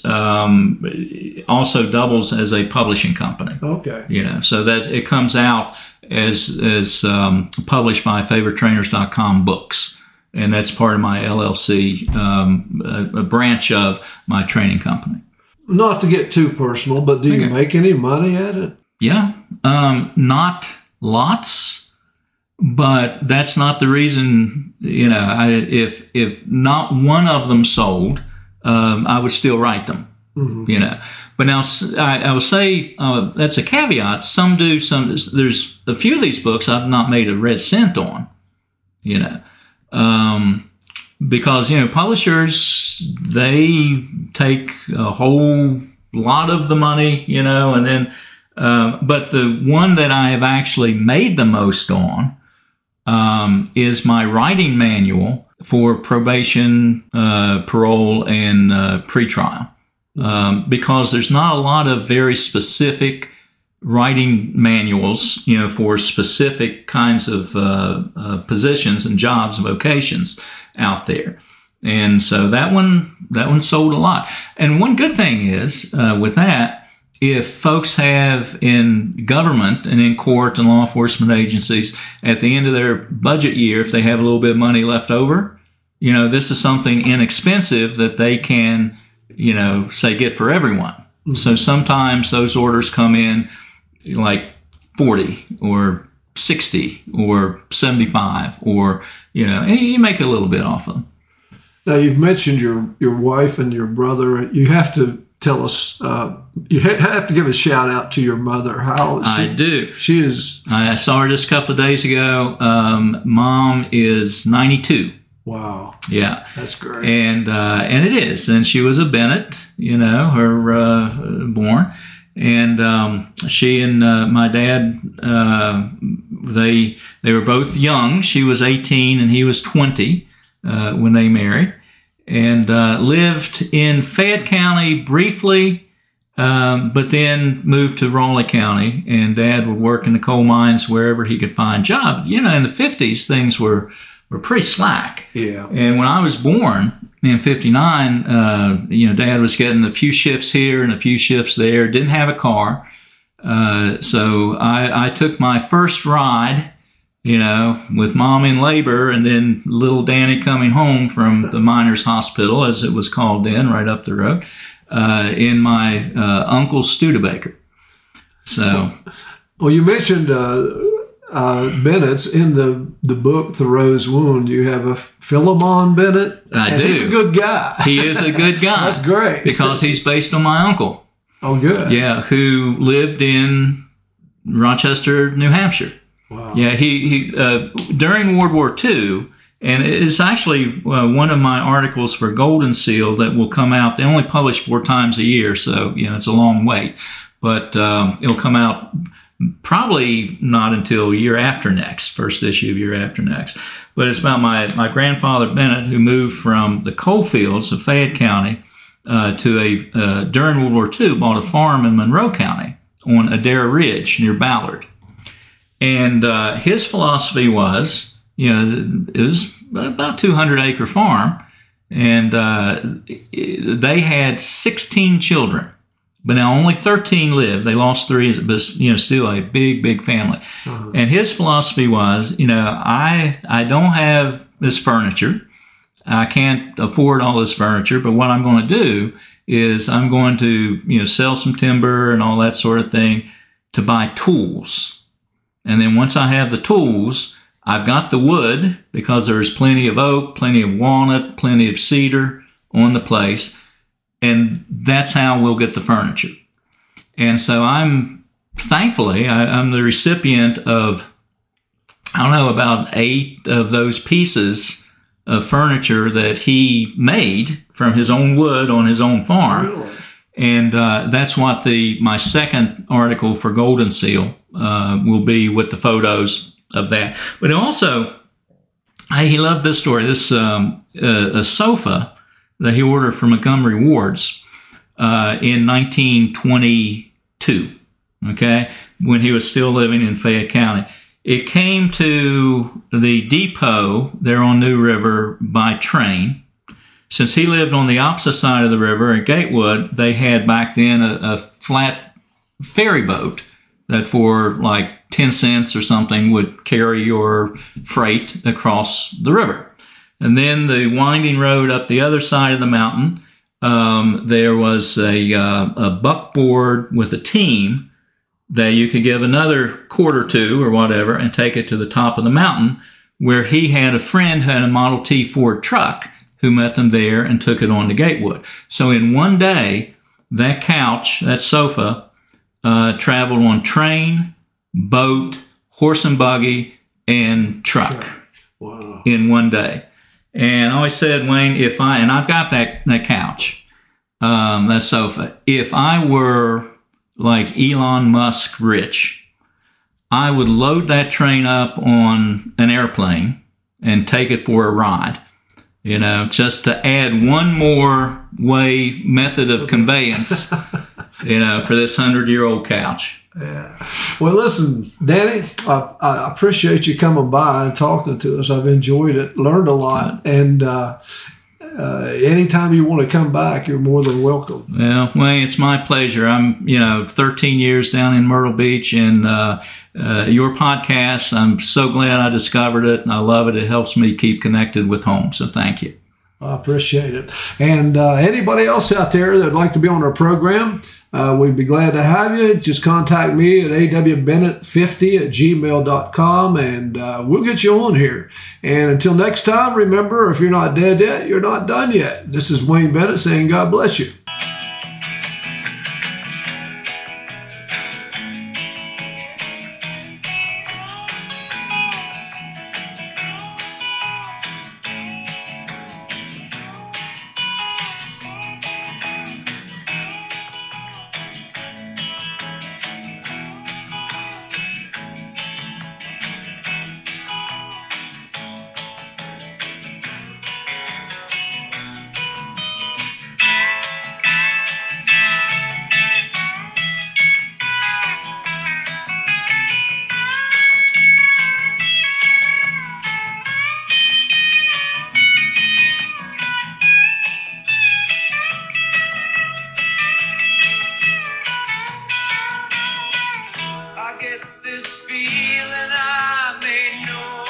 also doubles as a publishing company. Okay. You know, so that it comes out as published by FavoriteTrainers.com books. And that's part of my LLC, a branch of my training company. Not to get too personal, but do you make any money at it? Yeah, not lots, but that's not the reason. You know, if not one of them sold, I would still write them. Mm-hmm. You know, but now I will say that's a caveat. Some do. There's a few of these books I've not made a red cent on. You know. Because, you know, publishers, they take a whole lot of the money, you know, and then, but the one that I have actually made the most on, is my writing manual for probation, parole, and, pretrial. Because there's not a lot of very specific writing manuals, you know, for specific kinds of positions and jobs and vocations out there. And so that one sold a lot. And one good thing is with that, if folks have in government and in court and law enforcement agencies at the end of their budget year, if they have a little bit of money left over, you know, this is something inexpensive that they can, you know, say get for everyone. Mm-hmm. So sometimes those orders come in like 40 or 60 or 75 or, you know, and you make a little bit off them. Now, you've mentioned your wife and your brother. You have to tell us, you have to give a shout out to your mother. How is she? I do. She is. I saw her just a couple of days ago. Mom is 92. Wow. Yeah. That's great. And it is. And she was a Bennett, you know, her born. And she and my dad, they were both young. She was 18 and he was 20 when they married, and lived in Fayette County briefly, but then moved to Raleigh County. And Dad would work in the coal mines wherever he could find jobs. You know, in the 50s, things were pretty slack. Yeah. And when I was born in 59, you know, Dad was getting a few shifts here and a few shifts there, didn't have a car. So I took my first ride, you know, with Mom in labor and then little Danny coming home from the miners' hospital, as it was called then, right up the road, in my uncle's Studebaker. So. Well, you mentioned Bennett's in the book Thoreau's Wound. You have a Philemon Bennett. I do. He's a good guy. He is a good guy. That's great. Because he's based on my uncle. Oh, good. Yeah, who lived in Rochester, New Hampshire. Wow. Yeah, he during World War II, and it's actually one of my articles for Golden Seal that will come out. They only publish 4 times a year, so you know it's a long wait. But it'll come out probably not until year after next, first issue of year after next. But it's about my grandfather Bennett, who moved from the coal fields of Fayette County to during World War II, bought a farm in Monroe County on Adair Ridge near Ballard. And his philosophy was, you know, it was about 200-acre farm, and they had 16 children. But now only 13 lived. They lost 3, but, you know, still a big, big family. Uh-huh. And his philosophy was, you know, I don't have this furniture. I can't afford all this furniture, but what I'm going to do is I'm going to, you know, sell some timber and all that sort of thing to buy tools. And then once I have the tools, I've got the wood because there's plenty of oak, plenty of walnut, plenty of cedar on the place. And that's how we'll get the furniture. And so I'm thankfully, I'm the recipient of, I don't know, about 8 of those pieces of furniture that he made from his own wood on his own farm. Really? And that's what my second article for Golden Seal will be, with the photos of that. But also, he loved this story. This a sofa that he ordered from Montgomery Ward's in 1922, okay, when he was still living in Fayette County. It came to the depot there on New River by train. Since he lived on the opposite side of the river at Gatewood, they had back then a flat ferry boat that for like 10 cents or something would carry your freight across the river. And then the winding road up the other side of the mountain, there was a buckboard with a team that you could give another quarter to or whatever and take it to the top of the mountain, where he had a friend who had a Model T Ford truck who met them there and took it on to Gatewood. So in one day, that couch, that sofa, traveled on train, boat, horse and buggy, and truck. Wow. In one day. And I always said, Wayne, and I've got that couch, that sofa, if I were like Elon Musk rich, I would load that train up on an airplane and take it for a ride, just to add one more method of conveyance, for this 100-year-old couch. Yeah. Well, listen, Danny, I appreciate you coming by and talking to us. I've enjoyed it, learned a lot, and anytime you want to come back, you're more than welcome. Well, Wayne, it's my pleasure. I'm, 13 years down in Myrtle Beach, and your podcast, I'm so glad I discovered it, and I love it. It helps me keep connected with home, so thank you. I appreciate it. And anybody else out there that would like to be on our program, we'd be glad to have you. Just contact me at awbennett50@gmail.com, and we'll get you on here. And until next time, remember, if you're not dead yet, you're not done yet. This is Wayne Bennett saying God bless you. This feeling I may know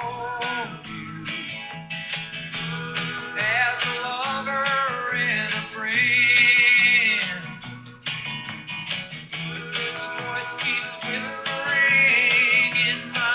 as a lover and a friend. This voice keeps whispering in my